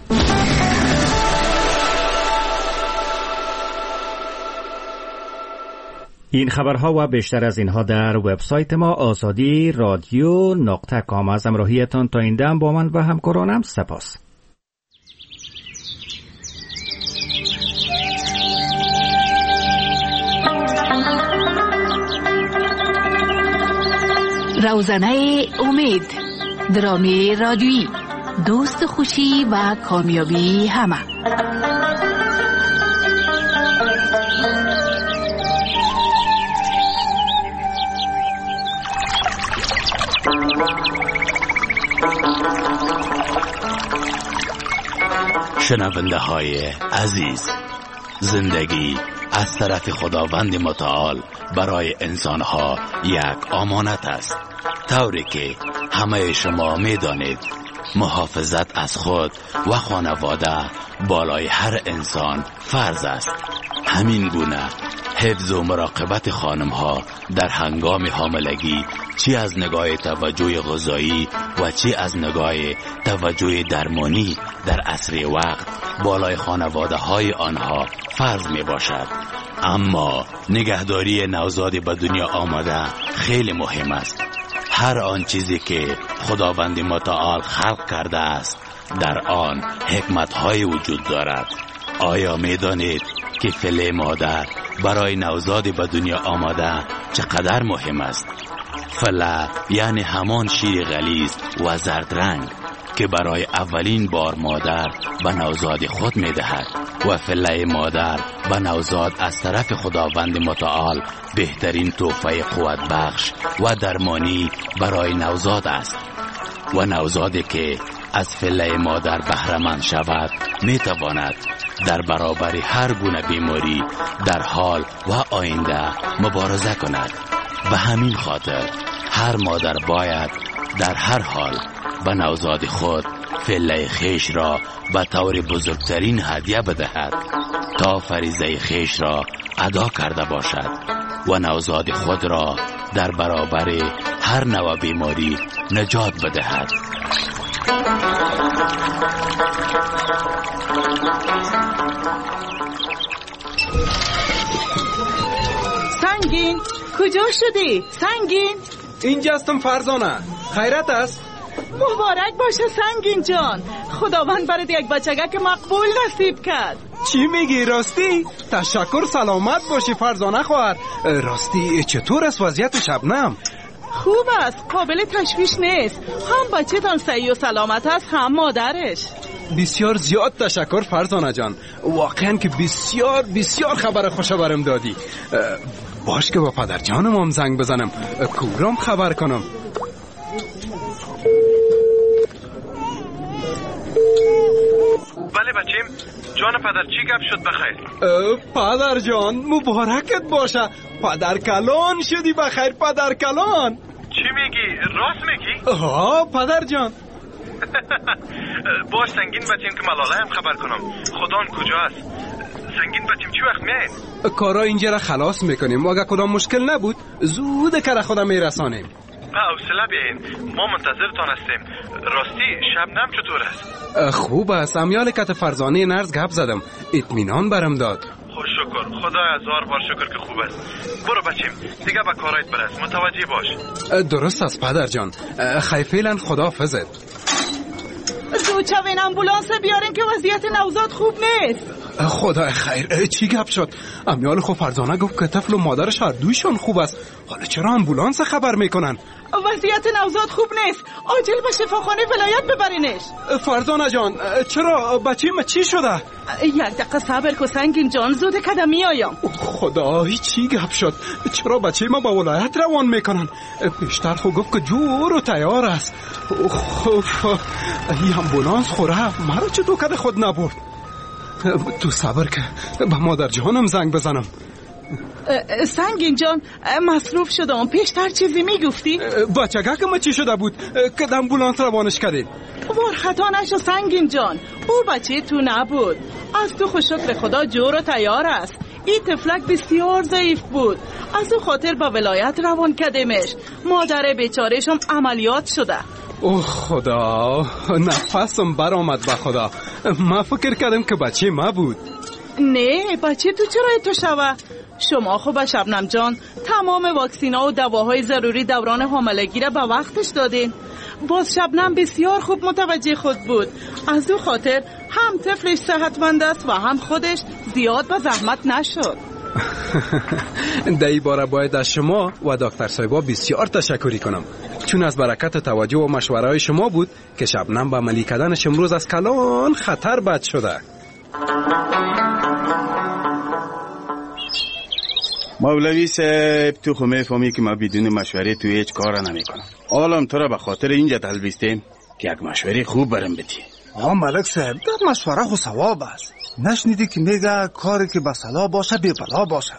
این خبرها و بیشتر از اینها در وبسایت ما آزادی رادیو نقطه کام. از همراهیتان تا این دم با من و همکارانم سپاس. روزنه امید، درامی رادیویی، دوست خوشی و کامیابی همه. شنونده های عزیز، زندگی از طرف خداوند متعال برای انسانها یک امانت است، طوری که همه شما می دانید محافظت از خود و خانواده بالای هر انسان فرض است. همین گونه حفظ و مراقبت خانم ها در هنگام حاملگی، چی از نگاه توجه غذایی و چی از نگاه توجه درمانی در عصر وقت بالای خانواده های آنها فرض می باشد. اما نگهداری نوزاد به دنیا آمده خیلی مهم است. هر آن چیزی که خداوند متعال خلق کرده است در آن حکمت های وجود دارد. آیا می دانید که فله مادر برای نوزاد به دنیا آمده چقدر مهم است؟ فله یعنی همان شیر غلیظ و زرد رنگ که برای اولین بار مادر به نوزاد خود می دهد و فله مادر به نوزاد از طرف خداوند متعال بهترین تحفه قوت بخش و درمانی برای نوزاد است. و نوزادی که از فله مادر بهره‌مند شود می تواند در برابر هر گونه بیماری در حال و آینده مبارزه کند. به همین خاطر هر مادر باید در هر حال به نوزاد خود فله خیش را به طور بزرگترین هدیه بدهد تا فریضه خیش را ادا کرده باشد و نوزاد خود را در برابر هر نوع بیماری نجات بدهد. سنگین کجا شدی؟ سنگین اینجا هستم فرزانه. خیرت است؟ مبارک باشه سنگین جان. خداوند برات یک بچگک مقبول نصیب کرد. چی میگی راستی؟ تشکر، سلامت باشی فرزانه خواهر. راستی چطور است وضعیت شبنم؟ خوب است، قابل تشویش نیست. هم بچه تان صحیح و سلامت است هم مادرش. بسیار زیاد تشکر فرزانه جان. واقعا که بسیار بسیار خبر خوش برم دادی. باش که با پدر جانم هم زنگ بزنم، کورام خبر کنم. بله بچیم، جان پدر چی گپ شد بخیر؟ پدر جان مبارکت باشه، پدر کلان شدی بخیر پدر کلان. چی میگی؟ راست میگی؟ ها پدر جان. باش سنگین بچیم که ملاله هم خبر کنم. خدان کجا است؟ سنگین بچیم چی وقت میاین؟ کارا اینجا را خلاص میکنیم، اگه کدام مشکل نبود زود کار خودم میرسانیم. حوصله بیاین، ما منتظرتان هستیم. راستی شبنم چطور است؟ خوب است، امیال کت فرزانه نرز گپ زدم، اطمینان برم داد. خوش شکر، خدا هزار بار شکر که خوب است. برو بچیم دیگه به کارایت برس، متوجه باش. درست است پدر جان. خیر فعلا خداحافظت. زودشوین امبولانس بیارین که وضعیت نوزاد خوب نیست. خدا خیر، چی گپ شد؟ امیال خو فرزانه گفت که طفل و مادرش هر دویشان خوب است. حالا چرا امبولانس خبر میکنن؟ وضعیت نوزاد خوب نیست، عاجل به شفاخانه ولایت ببرینش. فرزانه جان چرا؟ بچیم چی شده؟ یک دقیقه صبر کن سنگین جان، زود کدمی آیم. خدا چی گپ شد؟ چرا بچه ما با ولایت روان میکنن؟ پیشتر خو گفت که جور و تیار است. این امبولانس خوره مرا چه دو کده خود نبرد. تو صبر که به مادر جانم زنگ بزنم. سنگین جان مصروف شدم، پیشتر چیزی میگفتی؟ بچگه که ما چی شده بود که امبولانس روانش کردید؟ وار خطا نشو سنگین جان، او بچه تو نبود. از تو خوش شکر خدا جور و تیار است. این طفلک بسیار ضعیف بود، از او خاطر با ولایت روان کردیمش. مادر بیچارهشم عملیات شده. اوه خدا، نفسم بر آمد به خدا. من فکر کردم که بچه ما بود. نه بچه تو چرا تو شوه؟ شما خوب شبنم جان تمام واکسینا و دواهای ضروری دوران حاملگی را به وقتش دادین. باز شبنم بسیار خوب متوجه خود بود، از او خاطر هم طفلش صحتمند است و هم خودش زیاد به زحمت نشد. در این باره باید از شما و دکتر صاحبا بسیار تشکری کنم، چون از برکت توجه و مشوره های شما بود که شبنم به عملی کردنش امروز از کلان خطر بد شده. مولوی صاحب تو خو میفهمی که ما بدون مشوره تو هیچ کار نمی کنم. حالم تو را به خاطر اینجا دلبستیم که یک مشوره خوب برم بدی. آه ملک صاحب در مشوره خو ثواب است. نشنیدی که میگه کاری که به صلاح باشه بی بلا باشه؟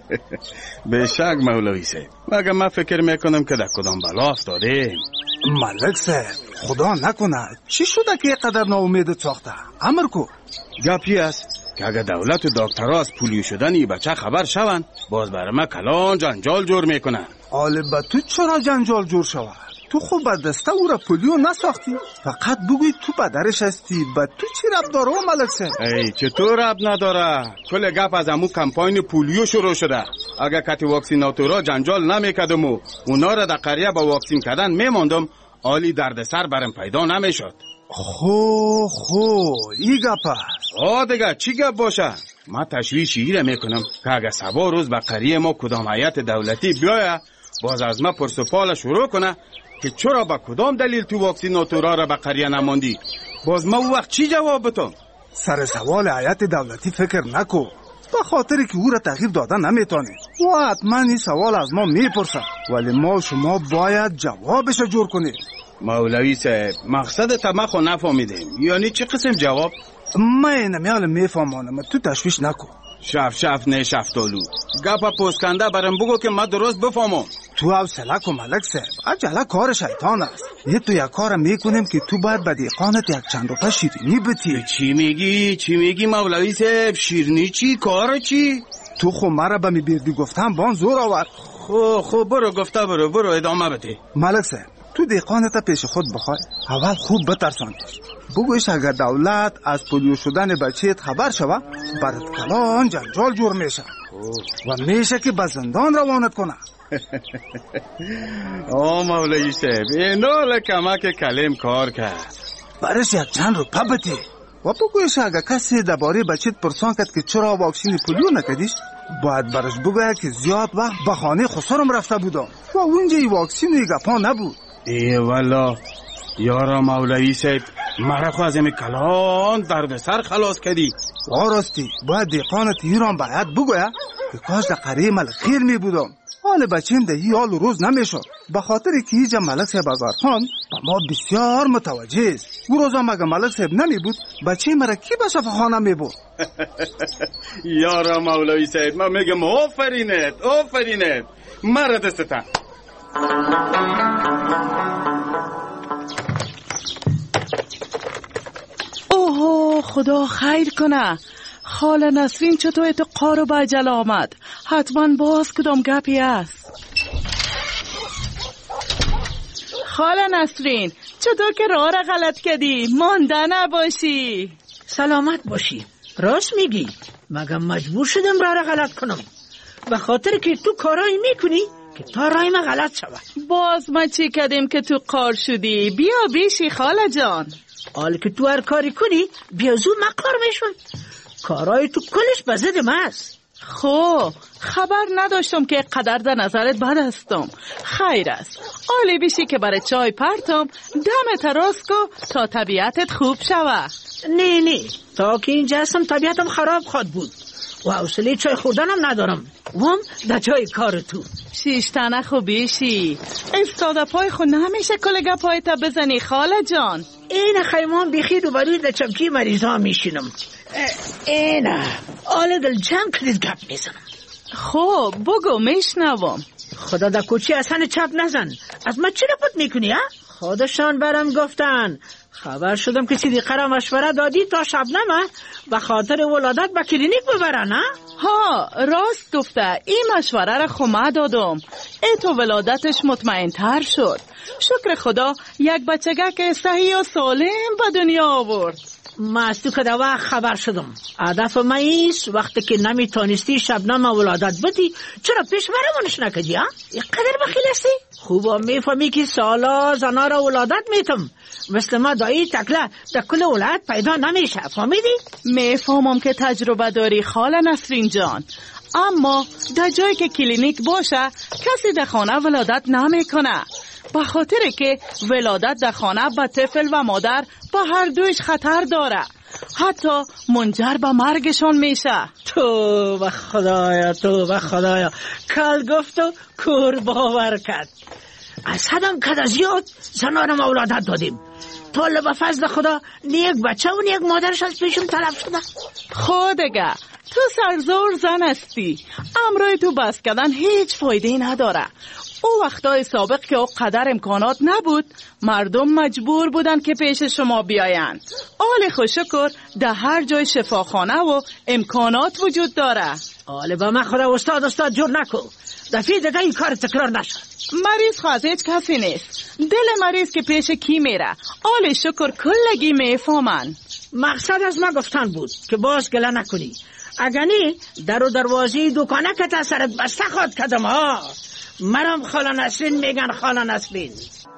به شک مولوی صاحب، مگه من فکر میکنم که در کدام بلا افتادیم. ملک صاحب خدا نکنه چی شده که اینقدر ناامید ساخته؟ امر کو. گپی است که اگر دولت و دکترها از پولیو شدن این بچه خبر شوند باز برای ما کلان جنجال جور میکنن. آله به تو چرا جنجال جور شود؟ تو خود به دسته او را پولیو نساختی؟ فقط بگوی تو پدرش هستی، به تو چی رب داره ملک صاحب؟ ای چطور رب نداره؟ کل گپ از امو کمپاین پولیو شروع شده. اگر کتی واکسیناتورا جنجال نمیکردم و اونا را در قریه با واکسین کردن میماندم، عالی دردسر برم پیدا نمیشد. خو خو ای گپ است. آه دیگه چی گپ باشه؟ من تشویش ایره میکنم که اگر سبا روز به قریه ما کدام هیئت دولتی بیایه باز از ما پرسپال شروع کنه که چرا با کدام دلیل تو واکسیناتورا را به قریه نماندی. باز ما وقت چی جواب بتم؟ سر سوال هیئت دولتی فکر نکو، به خاطری که او را تغییر دادن نمیتونی و حتما این سوال از ما میپرسن، ولی ما شما باید جوابش جور کنید. مولوی صاحب مقصد تا خو نفهمیدیم، یعنی چه قسم جواب؟ من نمیال میفهمانم، تو تشویش نکن. شف شف نه شفتالو گپا پوسکنده برم بگو که من درست بفهمم. تو حوصله کن ملک صاحب، عجله کار شیطان است. یه تو یک کار میکنیم که تو باید به دیقانت یک چند روپه شیرینی بتی. چی میگی؟ چی میگی مولوی صاحب؟ شیرینی چی؟ کار چی؟ تو خو مرا به می بیردی گفتم بان زور آورد. خو خو برو گفته برو برو ادامه بده. ملک صاحب تو دیقانت پیش خود بخوای، اول خوب بترسانش، بگویش اگر دولت از پولیو شدن بچهت خبر شوه برات کلان جنجال جور میشه. و میشه که به زندان روانت کنه. آه مولوی صاحب اینا کمک کلیم کار کرد. برش یک چند روپا بده و بگویش اگه کسی درباره بچت پرسان کرد که چرا واکسین پولیو نکردیش، باید برش بگوید که زیاد وقت به خانه خسرم رفته بودم و اونجا ای واکسین و ای گپا نبود. ای والا یارا مولوی صاحب مرا خو از این کلان درد سر خلاص کردی. واراستی باید دیقانت ایران باید بگوید که کاش در قریه ملک خیر می بودم. حال بچیم ده ای حال روز نمیشد به خاطر که ایجا ملک صاحب آزارخان با ما بسیار متوجه است. او روزا مگه ملک صاحب نمی بود بچه مرا کی به شفاخانه می بود؟ یارا مولوی صاحب من میگم آفرینت آفرینت مرا دستتن. اوه خدا خیر کنه. خاله نسرین چطور تو قارو به جل آمد؟ حتما باز کدام گپی است. خاله نسرین چطور که راه را غلط کردی؟ مانده نباشی. سلامت باشی. راست میگی، مگه مجبور شدم راه را غلط کنم به خاطر که تو کارایی میکنی که تا راه ما غلط شود. باز ما چی کردیم که تو قار شدی؟ بیا بیشی خاله جان. حال که تو هر کاری کنی بیا زود مقار میشون. کارای تو کلش به ضد ما است. خب خبر نداشتم که قدر در نظرت بد هستم. خیر است. آلی بیشی که برای چای پرتم دم تراس کو تا طبیعتت خوب شوه. نه نه تا که اینجا هستم طبیعتم خراب خواد بود و حوصله چای خوردنم ندارم. وام در جای کار تو شیشتنه خو بیشی استاده پای خو نمیشه کلگه پای تا بزنی خاله جان. این خیمان بیخی رو بروی در چمکی مریضا میشینم. اینا آل دل جمع کلیز گپ میزنم. خب بگو میشنوم. خدا در کوچی اصلا چپ نزن. از ما چی رپوت میکنی ها؟ خودشان برم گفتن. خبر شدم که صدیقه را مشوره دادی تا شبنمه به خاطر ولادت به کلینیک ببرن ها؟ ها راست گفته. این مشوره را خمه دادم. ای تو ولادتش مطمئن تر شد. شکر خدا یک بچگه که صحیح و سالم به دنیا آورد. ما از تو که در وقت خبر شدم. هدف ما ایست وقتی که نمیتونستی شبنم ولادت بدی چرا پیش برمونش نکدی ها؟ یک قدر بخیل هستی؟ خوبا میفهمی که سالا زنا را ولادت میتم مثل ما دایی تکله در کل ولایت پیدا نمیشه. فهمیدی؟ میفهمم که تجربه داری خاله نسرین جان، اما در جایی که کلینیک باشه کسی در خانه ولادت نمیکنه به خاطر که ولادت در خانه به طفل و مادر به هر دویش خطر داره، حتی منجر به مرگشان میشه. تو به خدایا تو به خدایا کل گفت و کور باور کرد. از حدم کد از زیاد زنانم ولادت دادیم. طول به فضل خدا نیک بچه و نیک مادرش از پیشم طلب شده. خودگه تو سرزور زن هستی. امروی تو بس کردن هیچ فایده نداره. او وقتای سابق که او قدر امکانات نبود مردم مجبور بودن که پیش شما بیاین. آل خوشکر در هر جای شفاخانه و امکانات وجود داره. آل با من خدا استاد استاد جور نکو. دفعه دیگه این کار تکرار نشد. مریض خواهد هیچ کسی نیست. دل مریض که پیش کی میره آل شکر کلگی میفهمن. مقصد از ما گفتن بود که باز گله نکنی. اگه نی در و دروازی دکانه که تا سرت بسته خواد کدم ها. مرم خاله نسرین میگن خاله نسرین.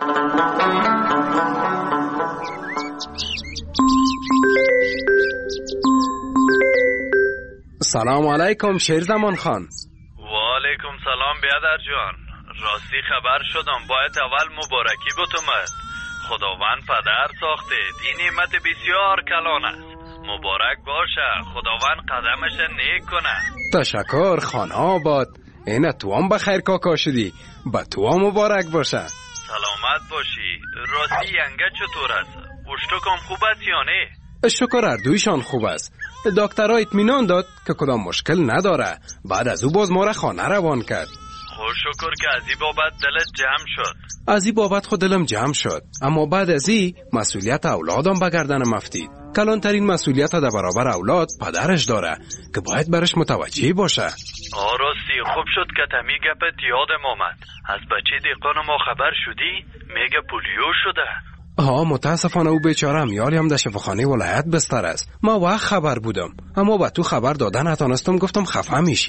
سلام علیکم شیر زمان خان. و علیکم سلام بیادر جان. راستی خبر شدم باید اول مبارکی بتومد. خداوند پدر ساخته این نعمت بسیار کلان است. مبارک باشه. خداوند قدمش نیک کنه. تشکر خان آباد. اینا تو هم بخیر کاکا شدی. با تو هم مبارک باشه. سلامت باشی. راستی ینگه چطور است؟ اشتکم خوب است یا نه؟ شکر اردویشان خوب است. دکترها اطمینان داد که کدام مشکل نداره. بعد از او باز ما را خانه روان کرد. خوش شکر که از این بابت دلت جمع شد. از این بابت خود دلم جمع شد. اما بعد از این مسئولیت اولادم به گردنم افتید. کلانترین مسئولیت در برابر اولاد پدرش داره که باید برش متوجه باشه. آراستی خوب شد که تمی گپت یادم آمد. از بچه دیقان ما خبر شدی؟ میگه پولیو شده. ها متاسفانه او بیچاره امیالی هم در شفاخانه ولایت بستر است. ما وقت خبر بودم اما با تو خبر دادن نتونستم. گفتم خفه میشی.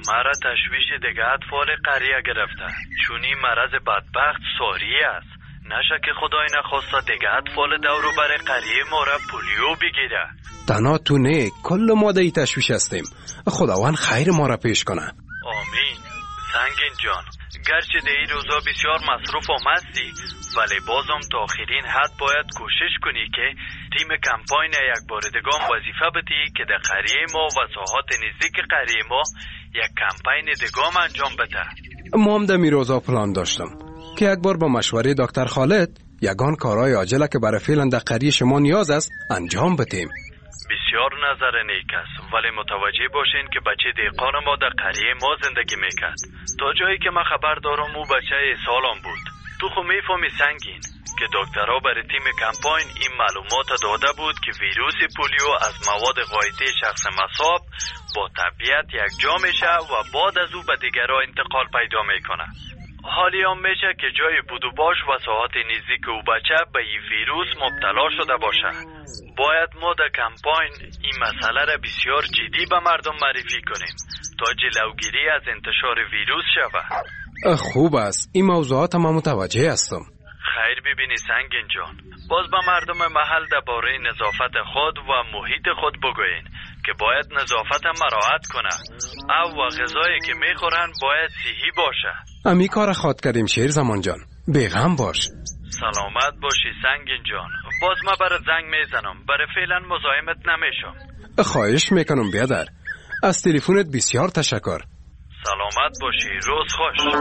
مرا تشویش دیگه اطفال قریه گرفته، چون این مرض بدبخت ساری است. نشه که خدای نخواسته دیگه اطفال دورو بر قریه ما را پولیو بگیره. تنها تو نه، کل ما دی تشویش هستیم. خداوند خیر ما را پیش کنه. آمین. سنگین جان، گرچه در این روزا بسیار مصروف هم هستی، ولی بازم تا آخرین حد باید کوشش کنی که تیم کمپاین یک بار دیگه وظیفه بدی که در قریه ما و ساحات نزدیک قریه ما یک کمپاین دیگه انجام بده. ما هم در می روزا پلان داشتم که یک بار با مشوره دکتر خالد یگان کارهای عاجله که برای فعلا در قریه شما نیاز است انجام بدیم. بسیار نظر نیک است، ولی متوجه باشین که بچه دیقان ما در قریه ما زندگی میکرد. تا جایی که من خبر دارم او بچه سالم بود. تو خو میفهمی سنگین که دکترها برای تیم کمپاین این معلومات داده بود که ویروس پولیو از مواد غایطی شخص مصاب با طبیعت یک جا میشه و بعد از او به دیگرها انتقال پیدا میکنه. حالی هم میشه که جای بود و باش و ساعات نزدیک او بچه به این ویروس مبتلا شده باشه. باید ما در کمپاین این مسئله را بسیار جدی به مردم معرفی کنیم تا جلوگیری از انتشار ویروس شود. خوب است، این موضوعات ما متوجه هستم. خیر ببینی سنگین جان، باز به مردم محل درباره نظافت خود و محیط خود بگوین که باید نظافت مراعات کنه او و غذایی که میخورن باید صحی باشه. امی کار خواد کردیم شیر زمان جان، بیغم باش. سلامت باشی سنگین جان. باز ما برای زنگ میزنم، برای فعلا مزاحمت نمیشم. خواهش میکنم بیادر، از تلفنت بسیار تشکر. سلامت باشی، روز خوش.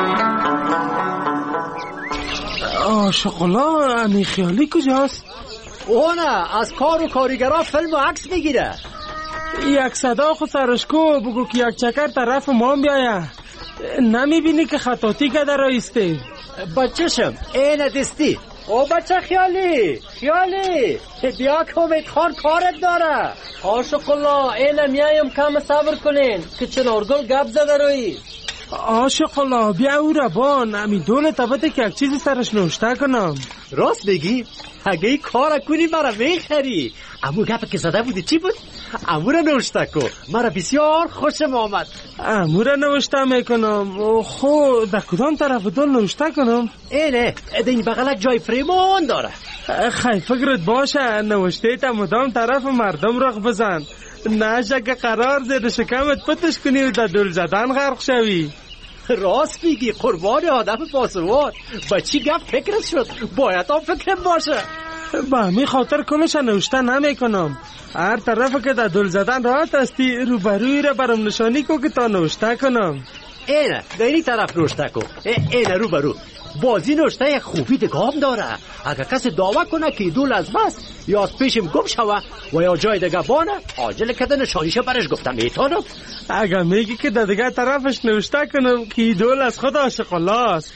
آه شقلا، امی خیالی کجاست؟ اونه از کار و کارگرها فیلم و عکس میگیره. یک صدا خود سرشکو بگو که یک چکر طرف ما بیایه. نمیبینی که خطاطی که در رایسته؟ بچهشم اینه دستی. او بچه خیالی خیالی بیا که امید خان کارت داره. آشق الله اینه میایم کم صبر کنین که چنارگل گپ زده روی. آشق الله بیا او را بان امی دونه تبته که یک چیزی سرش نوشته کنم. راست بگی؟ اگه ای کار کنی مرا میخری. امو گپ که زده بودی چی بود؟ امو را نوشته کن، مرا بسیار خوشم آمد. امو را نوشته میکنم. خو در کدام طرف دون نوشته کنم؟ اینه در این بغلک جای فریمان داره. خیلی فکرت باشه نوشته تا مدام طرف مردم رخ بزن، نشه که قرار زیر شکمت پتش کنی و در دل زدن غرق شوی. راست میگی قربان آدم پاسوان. با چی گپ فکرت شد؟ باید هم فکرم باشه. با همین خاطر کلش نوشته نمی کنم. هر طرف که در دل زدن راحت هستی روبروی را برام نشانی کو که تا نوشته کنم. اینه در این طرف نوشته کن. اینه روبرو بازی نوشته یک خوبی دگام داره. اگر کسی دعوه کنه که دول از بس یا از پیشم گم شوه و یا جای دیگه بانه عاجل کده نشانیشه برش گفتم میتونم. اگر میگی که در دیگه طرفش نوشته کنم که دول از خود عاشق الله است.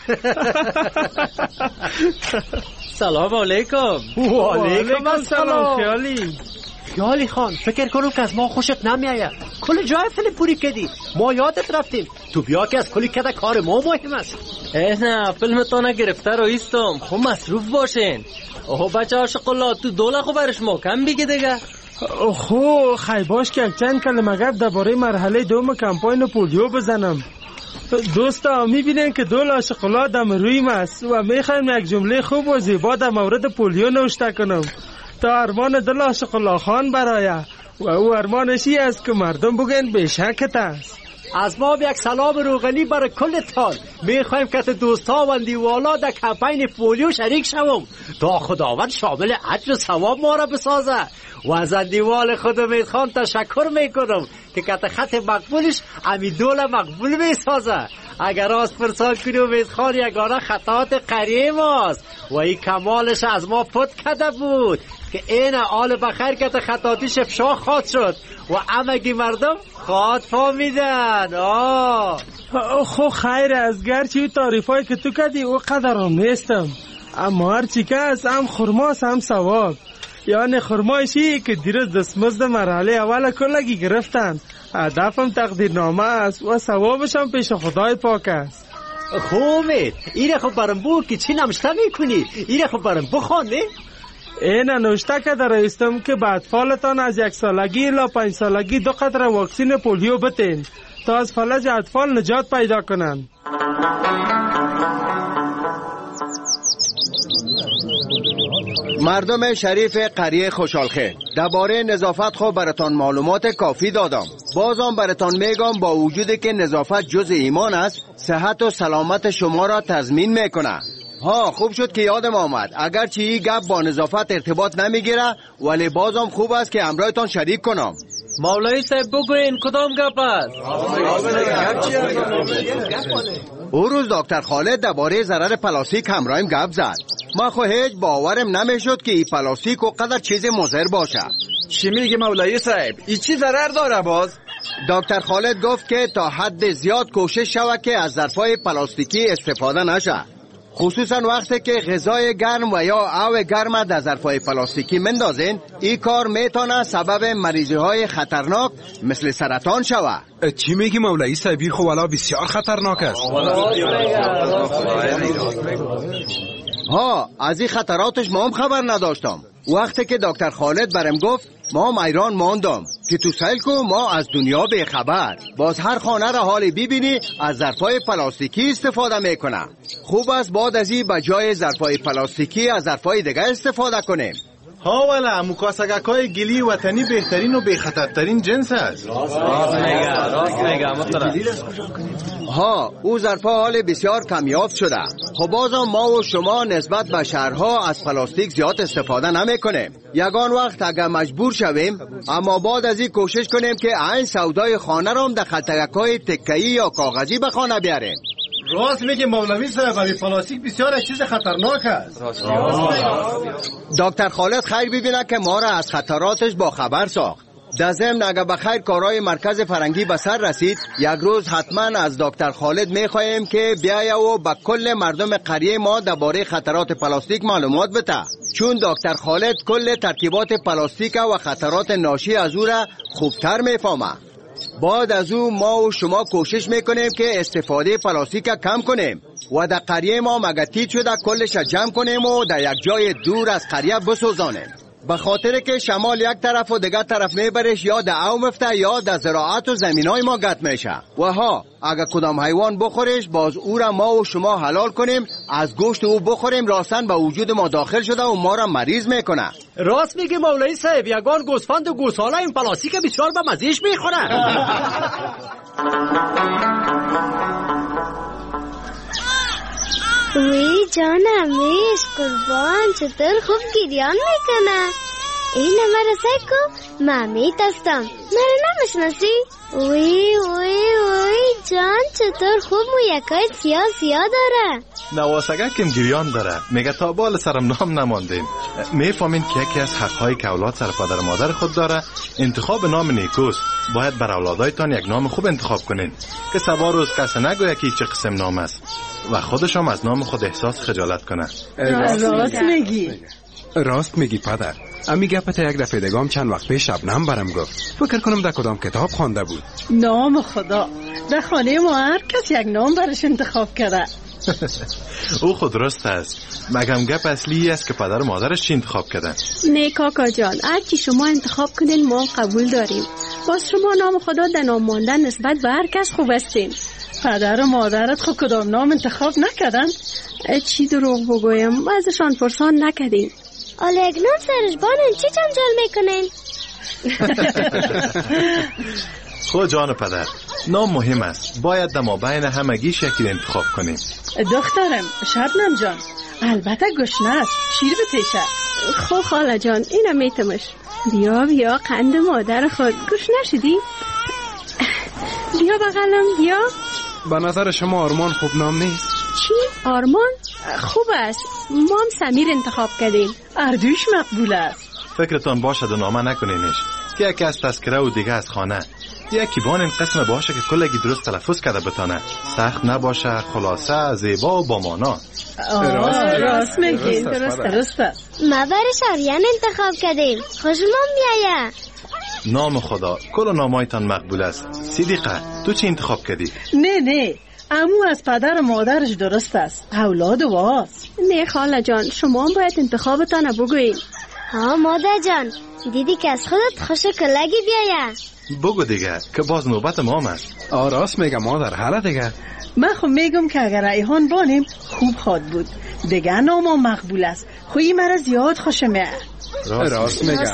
سلام علیکم. و علیکم السلام. خیالی خیالی خان فکر کنم که از ما خوشت نمیاید. کل جای فیلم پوری کردی، ما یادت رفتیم. تو بیا که از کلی کده کار ما مهم است. نه فیلم تو نگرفته رو ایستم، خب مصروف باشین. اوه بچه عاشق الله تو دوله خو برش محکم بگی دیگه. خو خیلی باش که یک چند کلمه گپ درباره مرحله دوم کمپاین پولیو بزنم. دوستا میبینین که دول عاشق الله دم رویم است و میخوایم یک جمله خوب و زیبا در مورد پولیو نوشته کنم تا ارمان دل عاشق الله خان برایه و او ارمانشی است که مردم بگن بیشکت است. از ما یک سلام روغنی برای کلتان. میخوایم که دوستا و دیوالا در کمپین پولیو شریک شوم تا خداوند شامل اجر و ثواب ما را بسازه. و از دیوال خود امید خان تشکر میکنم که کت خط مقبولش امی دول مقبول میسازه. اگر راست پرسان کنی امید خان یگانه خطاات قریه ماست و این کمالش از ما پت کده بود که این آل بخیر که خطاتیش افشا خواد شد و امگی مردم خواد فامیدن. آه خو خیر از گرچه تعریف هایی که تو کردی او قدرم نیستم، اما هرچی که از هم خرماس هم ثواب. یعنی خرمایشی که دیروز دستمزد مرحله اول کلگی گرفتن، هدفم تقدیرنامه است و ثوابش هم پیش خدای پاک است. خوبه اینه خب برم بو که چی نمشته میکنی؟ اینه خب برم بخوانه؟ این نوشته که در ایستم که به اطفالتان از یک سالگی الی پنج سالگی دو قطره واکسین پولیو بتین تا از فلج اطفال نجات پیدا کنند. مردم شریف قریه خوشحالخیر، درباره نظافت خو براتان معلومات کافی دادم. بازم براتان میگم با وجودی که نظافت جز ایمان است، صحت و سلامت شما را تضمین میکنه. ها خوب شد که یادم آمد، اگرچه این گپ با نظافت ارتباط نمیگیره ولی بازم خوب است که همراهتان شریک کنم. مولوی صاحب بگوین کدام گپ است؟ او روز دکتر خالد درباره ضرر پلاستیک همراهیم گپ زد. ما خو هیچ باورم نمیشد که این پلاستیک و قدر چیز مضر باشه. چی میگی مولوی صاحب؟ این چی ضرر داره باز؟ دکتر خالد گفت که تا حد زیاد کوشش شود که از ظرفای پلاستیکی استفاده نشه، خصوصا وقتی که غذای گرم و یا آب گرم در ظرفای پلاستیکی مندازین. این کار میتونه سبب مریضی های خطرناک مثل سرطان شود. چی میگی مولوی صاحبی؟ خو والا بسیار خطرناک است. ها از این خطراتش ما هم خبر نداشتم. وقتی که دکتر خالد برم گفت ما هم ایران ماندم که تو سیل کو ما از دنیا به خبر. باز هر خانه را حالی ببینی از ظرفای پلاستیکی استفاده میکنه. خوب است بعد از این بجای ظرفای پلاستیکی از ظرفای دیگه استفاده کنیم. ها والا مکاسگکای گلی وطنی بهترین و بخطرترین جنس است. راست میگه راست میگه محترم. ها او ظرفا حال بسیار کمیاب شده. خب بازم ما و شما نسبت به شهرها از پلاستیک زیاد استفاده نمی کنیم. یگان وقت اگر مجبور شویم اما بعد از این کوشش کنیم که این سودای خانه را هم در خلطگکای تکه‌ای یا کاغذی به خانه بیاریم. راست میگه مولوی صاحب، این پلاستیک بسیار چیز خطرناک است. دکتر خالد خیر ببینه که ما را از خطراتش با خبر ساخت. در ضمن اگر بخیر کارهای مرکز فرنگی به سر رسید، یک روز حتما از دکتر خالد میخواهیم که بیاید و به کل مردم قریه ما درباره خطرات پلاستیک معلومات بده، چون دکتر خالد کل ترکیبات پلاستیک و خطرات ناشی از او را خوبتر میفهمه. بعد از او ما و شما کوشش میکنیم که استفاده پلاستیک کم کنیم و در قریه ما مگتیت شده کلش جمع کنیم و در یک جای دور از قریه بسوزانیم. به خاطر که شمال یک طرف و دیگر طرف میبرش یا در او مفته یا در زراعت و زمینای ما گت میشه. و ها اگر کدام حیوان بخورش باز او را ما و شما حلال کنیم، از گوشت او بخوریم، راستن به وجود ما داخل شده و ما را مریض میکنه. راست میگه مولوی صاحب، یگان گوسفند و گوساله این پلاستیک بسیار به مزهش میخوره. وی جانم میش قربان، چطور خوب گریان میکنه. این مرا سکو مامیت هستم، مرا نمیشناسی؟ وی وی وی جان چطور خوب مو یکای سیاه سیاه داره. نواسگه کم گریان داره، میگه تا بال سرم نام نماندیم. میفهمین که یکی از حقهای که اولاد سر پدر مادر خود داره انتخاب نام نیکوست. باید بر اولادایتان یک نام خوب انتخاب کنین که سبا روز کسی نگوید که چه قسم نام است و خودش هم از نام خود احساس خجالت کنه. راست میگی. راست میگی پدر. امی گپت یک دفعه دگام چند وقت پیش شبنم برم گفت. فکر کنم در کدام کتاب خوانده بود. نام خدا، در خانه ما هر کس یک نام برش انتخاب کرده. او خود درست است، مگم گپ اصلی است که پدر و مادرش چی انتخاب کردن. نه کاکا جان، هر چی شما انتخاب کنین ما قبول داریم. باز شما نام خدا در نام ماندن نسبت به هر کس خوب هستین. پدر و مادرت خود کدام نام انتخاب نکردن؟ چی دروغ بگویم، ازشان پرسان نکردیم. حالا یک نام سرش بانن چی جنجال میکنن؟ خود جان پدر، نام مهم است، باید در مابین همگی شکل انتخاب کنیم. دخترم شبنم جان، البته گشنه است، شیر بتیشه. خب خاله جان اینم میتمش. بیا بیا قند مادر خود، گشنه شدی؟ بیا بغلم بیا. به نظر شما آرمان خوب نام نیست؟ چی؟ آرمان؟ خوب است، ما هم سمیر انتخاب کردیم. اردوش مقبول است. فکرتان باشد و نامه نکنینش که یکی از تذکره و دیگه از خانه. یکی بان این قسم باشه که کلگی درست تلفظ کرده بتانه، سخت نباشه، خلاصه، زیبا و با مانا. راست راست میگی، درست درست. ما برای شریان انتخاب کردیم، خوشمون بیایه. نام خدا، کل نامایتان مقبول است. صدیقه تو چی انتخاب کردی؟ نه نه، امو از پدر و مادرش درست است، اولاد واس. نه خاله جان، شما باید انتخابتان بگویید. ها مادر جان، دیدی که از خودت خوش کلگی بیایه. بگو دیگه که باز نوبت ما آمد. آه راست میگم مادر، حالا دیگه من خب میگم که اگر ریحان بانیم خوب خواد بود دیگه، نام مقبول است. خویی مرا زیاد خوشمه. راست میگم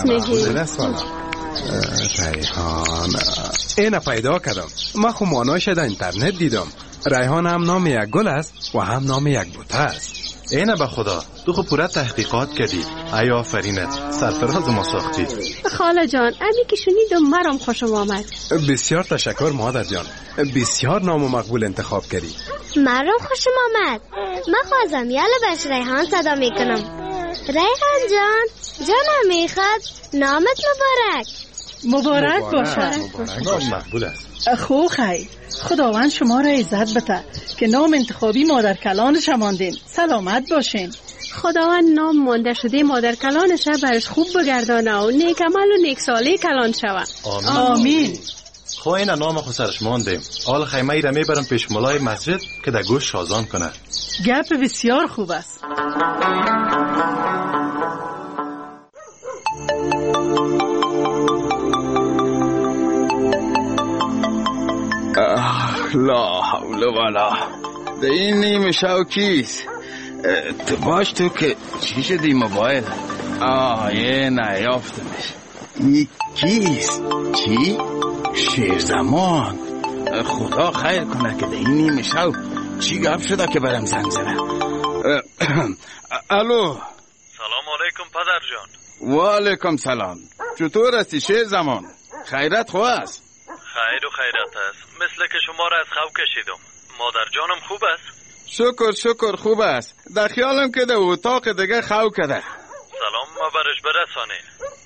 ریحان اینه پیدا کردم. من خب مانایش در اینترنت دیدم. ریحان هم نام یک گل است و هم نام یک بوته است. اینه به خدا تو خب پورا تحقیقات کردی. ای آفرینت، سرفراز ما ساختی. خاله جان امی که شنیدم مرام خوشم آمد. بسیار تشکر مادر جان، بسیار نام مقبول انتخاب کردی. مرام خوشم آمد. من خوازم یالا بهش ریحان صدا میکنم. ریحان جان، جانم میخواد نامت مبارک. مبارک باشه. نام مقبول است. خو خی خداوند شما را عزت بده که نام انتخابی مادر کلان شماندین. سلامت باشین. خداوند نام مانده شده مادر کلانش برش خوب بگردانه و نیک عمل و نیک سالی کلان شوه. آمین, آمین. خو این نام خو سرش ماندیم. حال خیمه ای را میبرم پیش ملای مسجد که در گوش شازان کنه. گپ بسیار خوب است. لا حول ولا. ده این نیمه شو کیست؟ تو باش تو که چی شدی موبایل؟ آه یه نیافتمش. این کیست؟ چی؟ شیرزمان. خدا خیر کنه که ده این نیمه شو چی گپ شده که برم زنگ زنه. الو. سلام علیکم پدر جان. و علیکم سلام. چطور هستی شیرزمان؟ خیرت خواه است؟ خیر و خیرت است. مثل که شما را از خواب کشیدم. مادر جانم خوب است؟ شکر شکر خوب است. در خیالم که در اتاق دیگه خواب کده. سلام ما برش برسانین.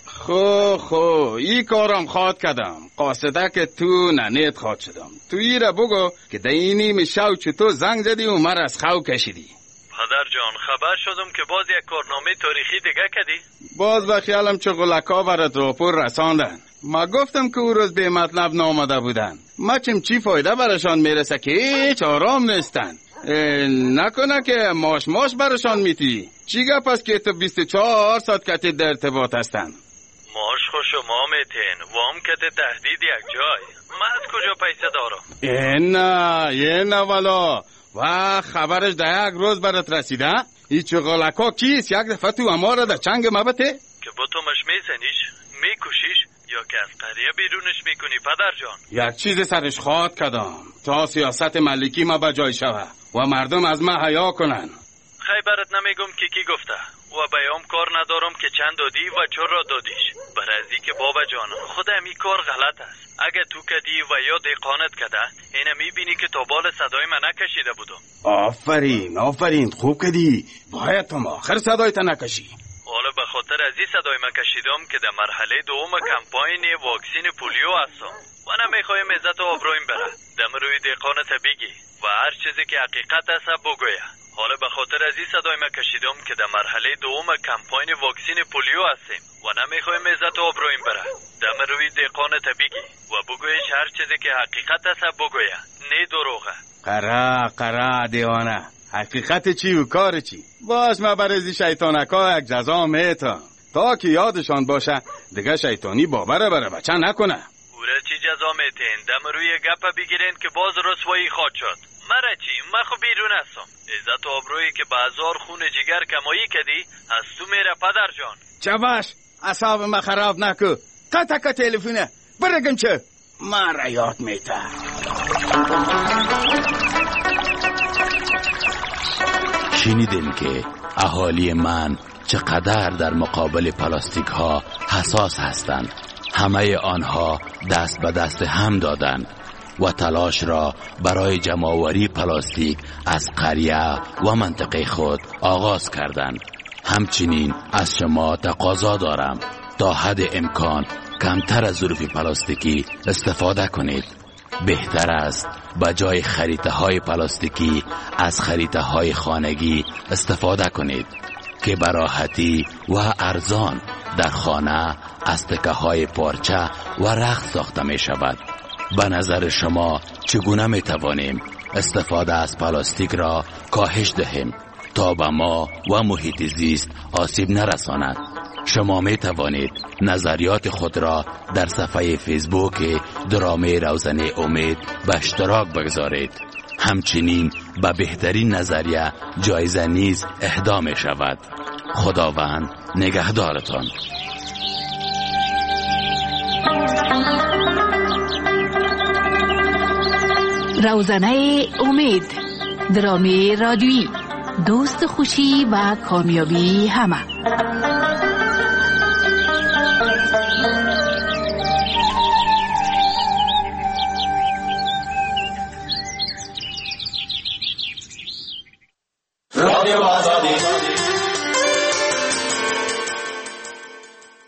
خو خو ای کارم خواد کردم. قاصده که تو ننیت خواد شدم. تو ای را بگو که در اینی میشو چطور زنگ زدی و مر از خواب کشیدی. پدر جان خبر شدم که باز یک کارنامه تاریخی دیگه کدی؟ باز به خیالم چه غلکا برات راپور رساندن. ما گفتم که او روز به مطلب نامده بودن. ما چیم چی فایده برشان میرسه که هیچ آرام نیستن. نکنه که ماش ماش برشان میتی. چی گپ است که تو بیست و چهار ساعت کتی در ارتباط هستن؟ ماش خو شما میتین وام کتی تهدید یک جای. من از کجا پیسه دارم؟ نه یه نه والا. و خبرش در یک روز برات رسیده؟ هیچ غلکا کیست؟ یک دفعه تو اما را در چنگ مبته؟ که با تو مش میزنیش میکشیش یا که از قریه بیرونش میکنی پدر جان؟ یک چیز سرش خواهد کدام تا سیاست ملکی ما بجای شوه و مردم از ما حیا کنن. خیبرت نمیگم که کی گفته و بیام کار ندارم که چند دادی و چرا دادیش. برازی که بابا جان خود امی کار غلط است. اگه تو کدی و یا دیقانت کده اینه میبینی که تا بال صدای من نکشیده بودم. آفرین آفرین خوب کدی. باید تو آخر صدای تا نکشی. حالا به خاطر از این صدای من کشیدم که در مرحله دوم کمپاین واکسین پولیو هستم و نمیخوایم عزت و آبرویم بره. دم روی دیقانت بگی و هر چیزی که حقیقت است بگویه. حالا به خاطر از این صدای من کشیدم که در مرحله دوم کمپاین واکسین پولیو هستیم و نمیخوایم عزت و آبرویم بره. دم روی دیقانت بگی و بگویش هر چیزی که حقیقت است بگویه، نه دروغه. قرا قرا دیوانه. حقیقت چی و کار چی؟ باش ما برازی شیطانکا یک جزا میتم تا که یادشان باشه دیگه شیطانی باوره بره بچه نکنه. اوره چی جزا میتین؟ دم روی گپه بگیرین که باز رسوایی خواد شد. مره چی؟ من خو بیرون هستم. عزت و آبرویی که به هزار خون جگر کمایی کدی از تو میره پدر جان. چه باش اصاب ما خراب نکو. قطع که تلفونه برگم چه من را یاد میته. شنیدین که اهالی من چقدر در مقابل پلاستیک ها حساس هستند. همه آنها دست به دست هم دادند و تلاش را برای جمع‌آوری پلاستیک از قریه و منطقه خود آغاز کردند. همچنین از شما تقاضا دارم تا حد امکان کمتر از ظروف پلاستیکی استفاده کنید. بهتر است به جای خریطه های پلاستیکی از خریطه های خانگی استفاده کنید که به راحتی و ارزان در خانه از تکه های پارچه و رخت ساخته می شود. به نظر شما چگونه می توانیم استفاده از پلاستیک را کاهش دهیم تا به ما و محیط زیست آسیب نرساند؟ شما می توانید نظریات خود را در صفحه فیسبوک درامه روزنه امید به اشتراک بگذارید. همچنین به بهترین نظریه جایزه نیز اهدا می شود. خداوند نگهدارتان. روزنه امید، درامه رادیویی، دوست خوشی و کامیابی همه.